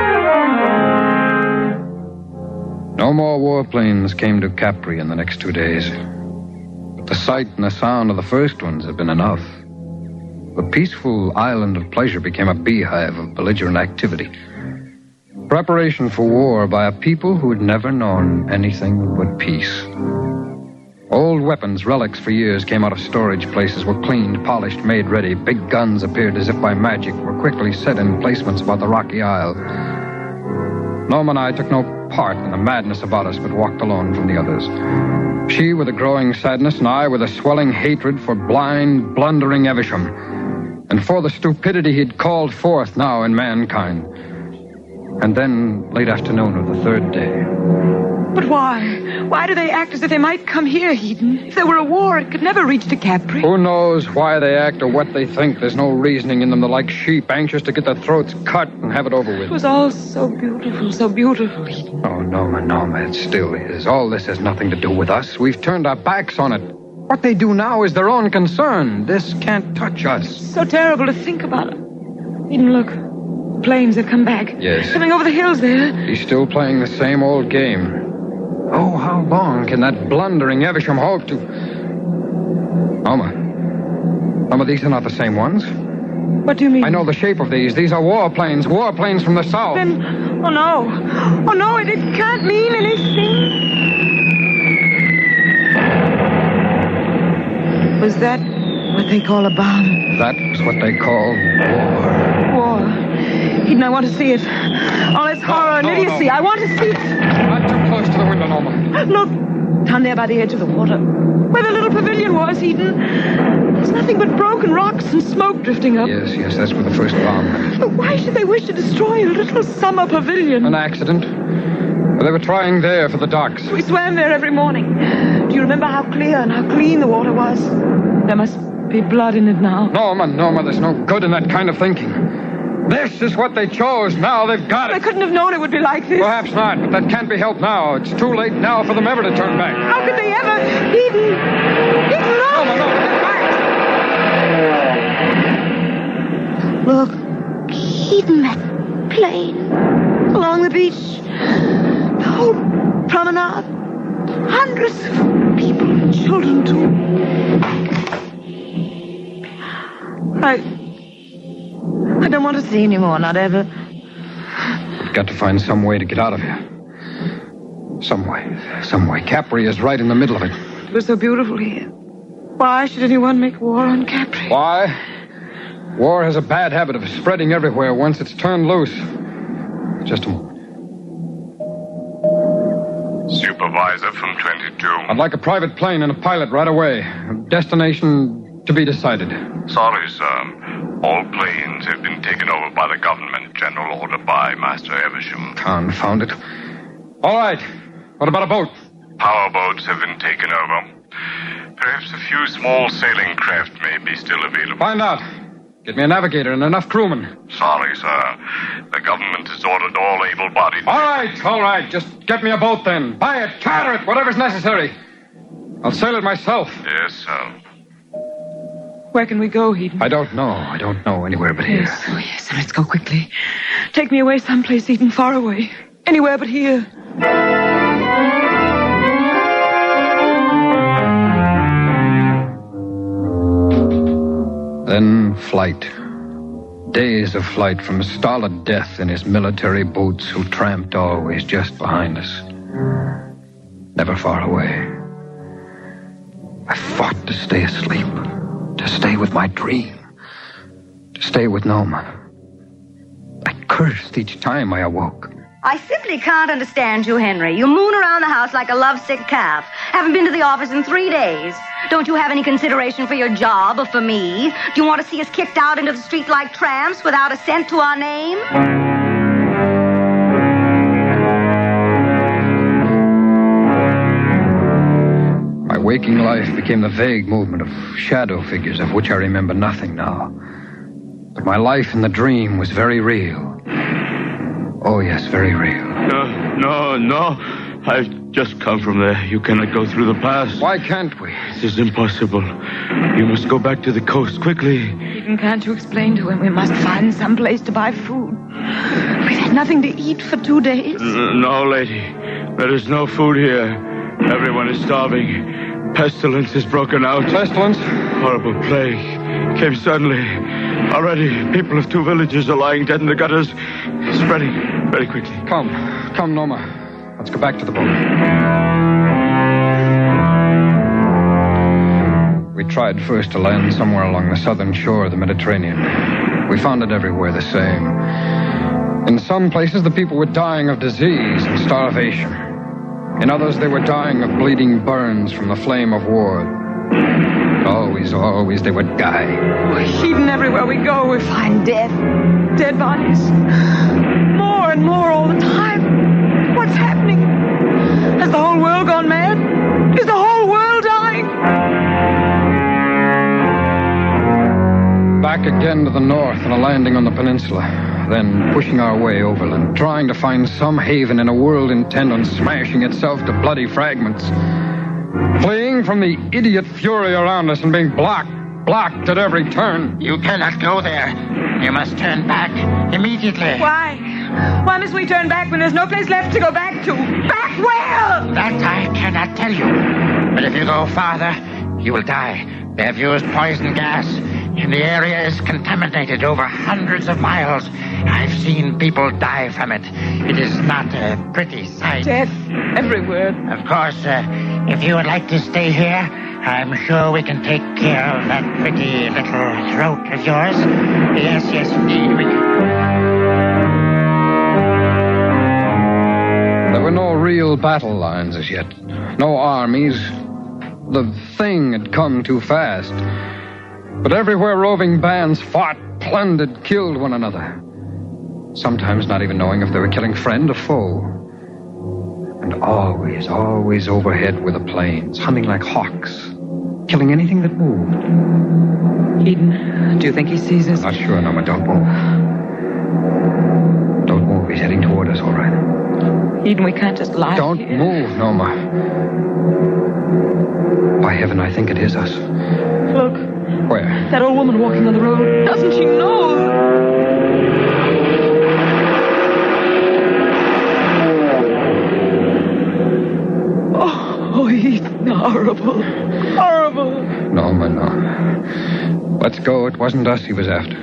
No more warplanes came to Capri in the next 2 days. But the sight and the sound of the first ones had been enough. The peaceful island of pleasure became a beehive of belligerent activity. Preparation for war by a people who had never known anything but peace. Old weapons, relics for years, came out of storage places, were cleaned, polished, made ready. Big guns appeared as if by magic, were quickly set in placements about the rocky isle. Norma and I took no part in the madness about us, but walked alone from the others. She with a growing sadness, and I with a swelling hatred for blind, blundering Evesham, and for the stupidity he'd called forth now in mankind. And then, late afternoon of the third day. But why? Why do they act as if they might come here, Eden? If there were a war, it could never reach to Capri. Who knows why they act or what they think? There's no reasoning in them. They're like sheep, anxious to get their throats cut and have it over with. It was all so beautiful, Eden. Oh, Norma, it still is. All this has nothing to do with us. We've turned our backs on it. What they do now is their own concern. This can't touch us. So terrible to think about it. Eden, look. Planes have come back. Yes. Coming over the hills there. He's still playing the same old game. Oh, how long can that blundering Evesham hope to... Norma, these are not the same ones. What do you mean? I know the shape of these. These are warplanes from the south. Then, oh no, it can't mean anything. Was that what they call a bomb? That was what they call war. Eden, I want to see it. All this horror and idiocy. I want to see it. Not too close to the window, Norma. Look, down there by the edge of the water. Where the little pavilion was, Eden. There's nothing but broken rocks and smoke drifting up. Yes, that's where the first bomb went. But why should they wish to destroy a little summer pavilion? An accident. They were trying there for the docks. We swam there every morning. Do you remember how clear and how clean the water was? There must be blood in it now. Norma, there's no good in that kind of thinking. This is what they chose. Now they've got it. They couldn't have known it would be like this. Perhaps not, but that can't be helped now. It's too late now for them ever to turn back. How could they ever? Eden, look! No, get back! Look, Eden, that plane. Along the beach. The whole promenade. Hundreds of people, children, too. I don't want to see any more, not ever. We've got to find some way to get out of here. Some way. Capri is right in the middle of it. It was so beautiful here. Why should anyone make war on Capri? Why? War has a bad habit of spreading everywhere once it's turned loose. Just a moment. Supervisor from 22. I'd like a private plane and a pilot right away. Destination to be decided. Sorry, sir. All planes have been taken over by the government. General order by Master Evesham. Confound it. All right. What about a boat? Power boats have been taken over. Perhaps a few small sailing craft may be still available. Find out. Get me a navigator and enough crewmen. Sorry, sir. The government has ordered all able-bodied... All right. Just get me a boat then. Buy it, charter it, whatever's necessary. I'll sail it myself. Yes, sir. Where can we go, Eden? I don't know anywhere but here. Yes, let's go quickly. Take me away someplace, Eden, far away. Anywhere but here. Then flight. Days of flight from stolid death in his military boots who tramped always just behind us. Never far away. I fought to stay asleep. To stay with my dream. To stay with Noma. I cursed each time I awoke. I simply can't understand you, Henry. You moon around the house like a lovesick calf. Haven't been to the office in 3 days. Don't you have any consideration for your job or for me? Do you want to see us kicked out into the street like tramps without a cent to our name? My waking life became the vague movement of shadow figures of which I remember nothing now. But my life in the dream was very real. Oh, yes, very real. No. I've just come from there. You cannot go through the pass. Why can't we? This is impossible. You must go back to the coast quickly. Eden, can't you explain to him? We must find some place to buy food. We've had nothing to eat for 2 days. No, lady. There is no food here. Everyone is starving. Pestilence has broken out. Pestilence? Horrible plague. Came suddenly. Already, people of 2 villages are lying dead in the gutters. Spreading very quickly. Come, Noma. Let's go back to the boat. We tried first to land somewhere along the southern shore of the Mediterranean. We found it everywhere the same. In some places, the people were dying of disease and starvation. In others, they were dying of bleeding burns from the flame of war. Always, they would die. Even everywhere we go, we find death. Dead bodies. More and more all the time. What's happening? Has the whole world gone mad? Is the whole world dying? Back again to the north and a landing on the peninsula. Then pushing our way overland, trying to find some haven in a world intent on smashing itself to bloody fragments. Fleeing from the idiot fury around us and being blocked at every turn. You cannot go there. You must turn back immediately. Why? Why must we turn back when there's no place left to go back to? Back where? That I cannot tell you. But if you go farther, you will die. They have used poison gas, and the area is contaminated over hundreds of miles. I've seen people die from it. It is not a pretty sight. Death everywhere. Of course, if you would like to stay here, I'm sure we can take care of that pretty little throat of yours. Yes, indeed, we can. There were no real battle lines as yet. No armies. The thing had come too fast. But everywhere roving bands fought, plundered, killed one another. Sometimes not even knowing if they were killing friend or foe. And always overhead were the planes, humming like hawks, killing anything that moved. Eden, do you think he sees us? Not sure, Noma. Don't move. Don't move. He's heading toward us, all right. Eden, we can't just lie Don't here. move, Noma. By heaven, I think it is us. Look. Where? That old woman walking on the road. Doesn't she know? Oh, Eden, horrible. Horrible. Norma, no. Let's go. It wasn't us he was after.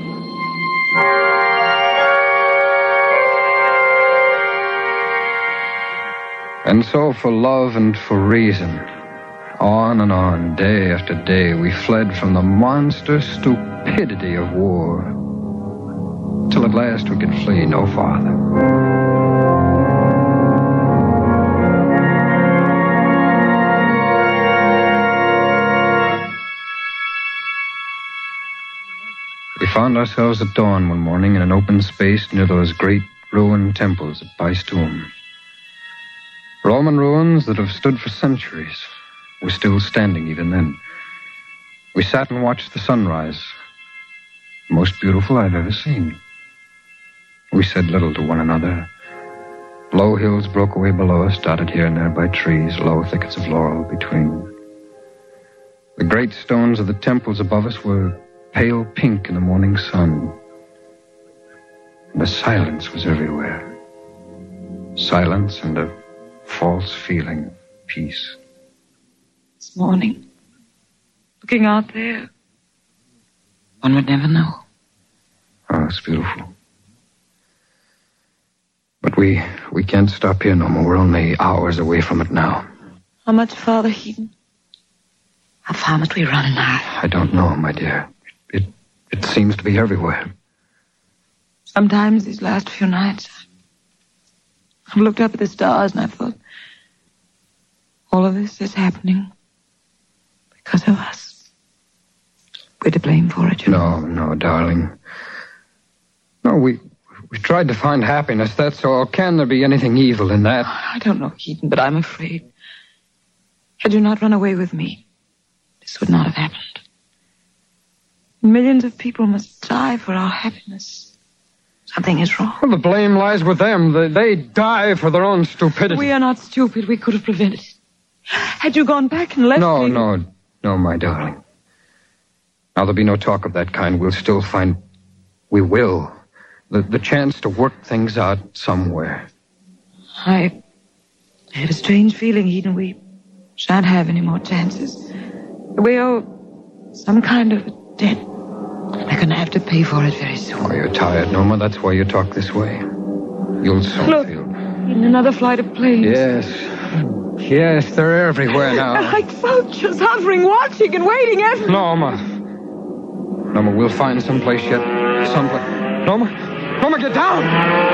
And so for love and for reason, on and on, day after day, we fled from the monster stupidity of war, till at last we could flee no farther. We found ourselves at dawn one morning in an open space near those great ruined temples at Paestum. Roman ruins that have stood for centuries were still standing even then. We sat and watched the sunrise, the most beautiful I've ever seen. We said little to one another. Low hills broke away below us, dotted here and there by trees, low thickets of laurel between. The great stones of the temples above us were pale pink in the morning sun. And the silence was everywhere. Silence and a false feeling of peace. This morning, looking out there, one would never know. Oh, it's beautiful. But we can't stop here no more. We're only hours away from it now. How much farther, Heaton? How far must we run now? I don't know, my dear. It seems to be everywhere. Sometimes these last few nights, I've looked up at the stars and I've thought, all of this is happening because of us. We're to blame for it, you know. No, darling. No, we tried to find happiness, that's all. Can there be anything evil in that? I don't know, Heaton, but I'm afraid. Had you not run away with me, this would not have happened. Millions of people must die for our happiness. Something is wrong. Well, the blame lies with them. They die for their own stupidity. We are not stupid. We could have prevented it. Had you gone back and left me... No, my darling. Now, there'll be no talk of that kind. We'll still find... We will. The chance to work things out somewhere. I have a strange feeling, Eden. We shan't have any more chances. We owe some kind of a debt. We're going to have to pay for it very soon. Oh, you're tired, Norma. That's why you talk this way. You'll soon Look, feel... in another flight of planes. Yes, they're everywhere now. Like vultures hovering, watching and waiting everywhere. Norma, we'll find someplace yet. Someplace. Norma, get down!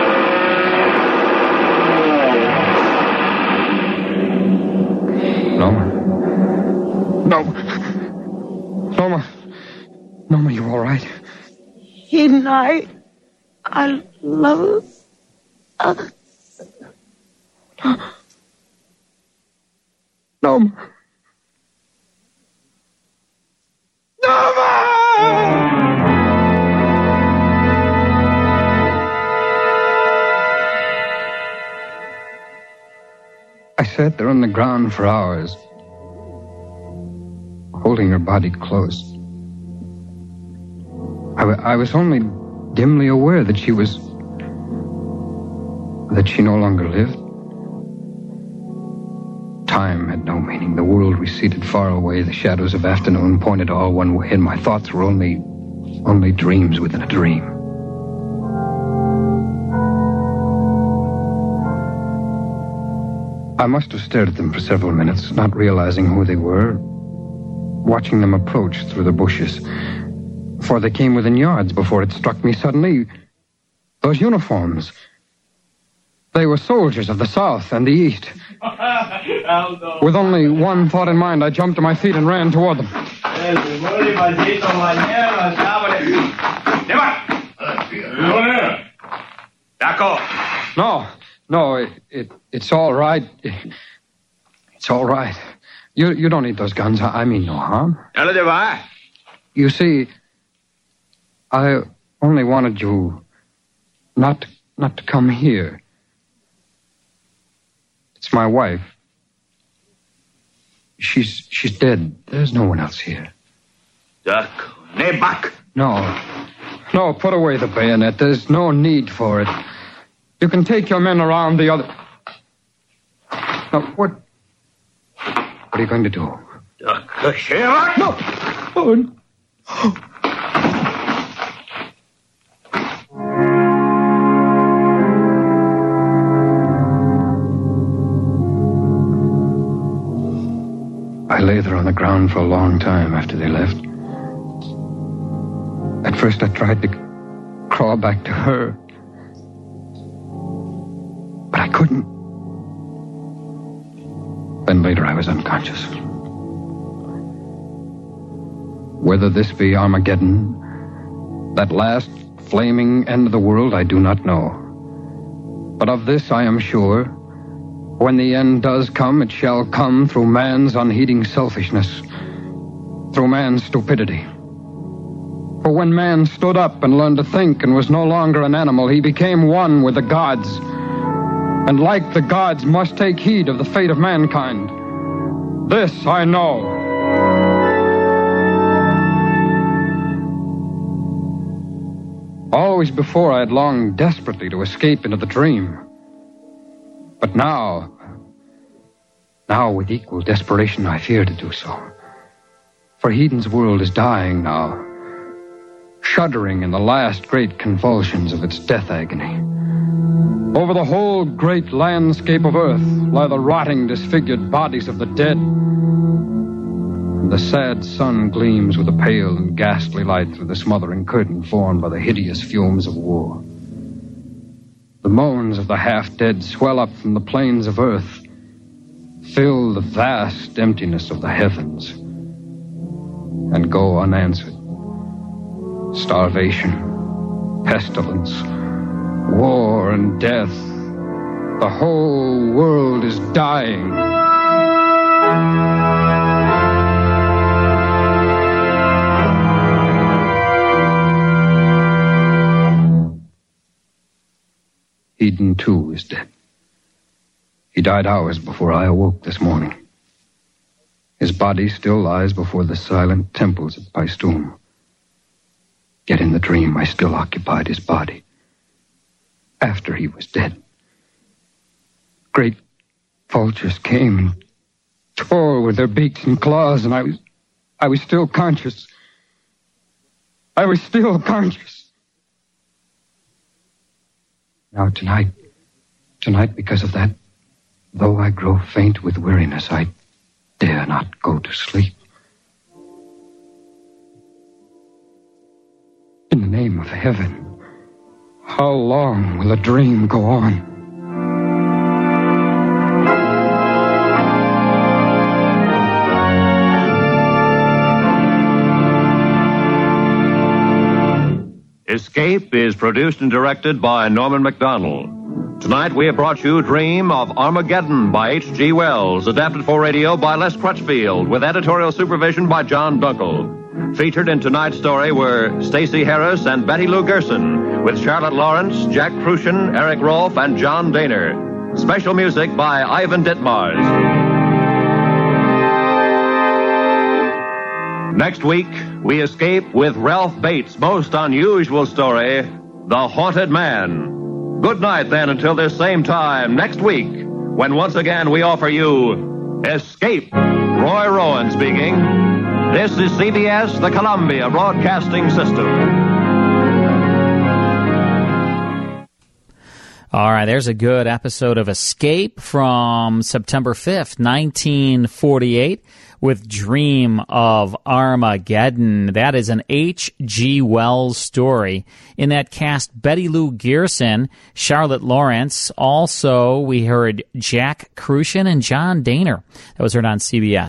Norma, you all right? Eden, I love us. Norma! I sat there on the ground for hours, holding her body close. I was only dimly aware that she no longer lived. Time had no meaning. The world receded far away. The shadows of afternoon pointed all one way, and my thoughts were only dreams within a dream. I must have stared at them for several minutes, not realizing who they were, watching them approach through the bushes. For they came within yards before it struck me suddenly. Those uniforms. They were soldiers of the South and the East. With only one thought in mind, I jumped to my feet and ran toward them. No, it's all right. It's all right. You don't need those guns. I mean no harm. You see, I only wanted you not to come here. It's my wife. She's dead. There's no one else here. No, put away the bayonet. There's no need for it. You can take your men around the other... Now, what What are you going to do? Sherlock! No! Oh. I lay there on the ground for a long time after they left. At first I tried to crawl back to her, but I couldn't. Then later I was unconscious. Whether this be Armageddon, that last flaming end of the world, I do not know. But of this I am sure: when the end does come, it shall come through man's unheeding selfishness, through man's stupidity. For when man stood up and learned to think and was no longer an animal, he became one with the gods, and like the gods must take heed of the fate of mankind. This I know. Always before I had longed desperately to escape into the dream. But now with equal desperation I fear to do so. For Heden's world is dying now, shuddering in the last great convulsions of its death agony. Over the whole great landscape of earth lie the rotting, disfigured bodies of the dead. And the sad sun gleams with a pale and ghastly light through the smothering curtain formed by the hideous fumes of war. The moans of the half-dead swell up from the plains of earth, fill the vast emptiness of the heavens, and go unanswered. Starvation, pestilence, war and death. The whole world is dying. Heden, too, is dead. He died hours before I awoke this morning. His body still lies before the silent temples of Paestum. Yet in the dream I still occupied his body. After he was dead. Great vultures came and tore with their beaks and claws, and I was still conscious. I was still conscious. Now tonight, because of that, though I grow faint with weariness, I dare not go to sleep. In the name of heaven, how long will a dream go on? Escape is produced and directed by Norman Macdonald. Tonight we have brought you Dream of Armageddon by H.G. Wells, adapted for radio by Les Crutchfield, with editorial supervision by John Dunkel. Featured in tonight's story were Stacey Harris and Betty Lou Gerson, with Charlotte Lawrence, Jack Crucian, Eric Rolfe, and John Daner. Special music by Ivan Ditmars. Next week, we escape with Ralph Bates' most unusual story, The Haunted Man. Good night, then, until this same time next week, when once again we offer you Escape. Roy Rowan speaking. This is CBS, the Columbia Broadcasting System. All right, there's a good episode of Escape from September 5th, 1948, with Dream of Armageddon. That is an H.G. Wells story. In that cast, Betty Lou Gerson, Charlotte Lawrence. Also, we heard Jack Crucian and John Daner. That was heard on CBS.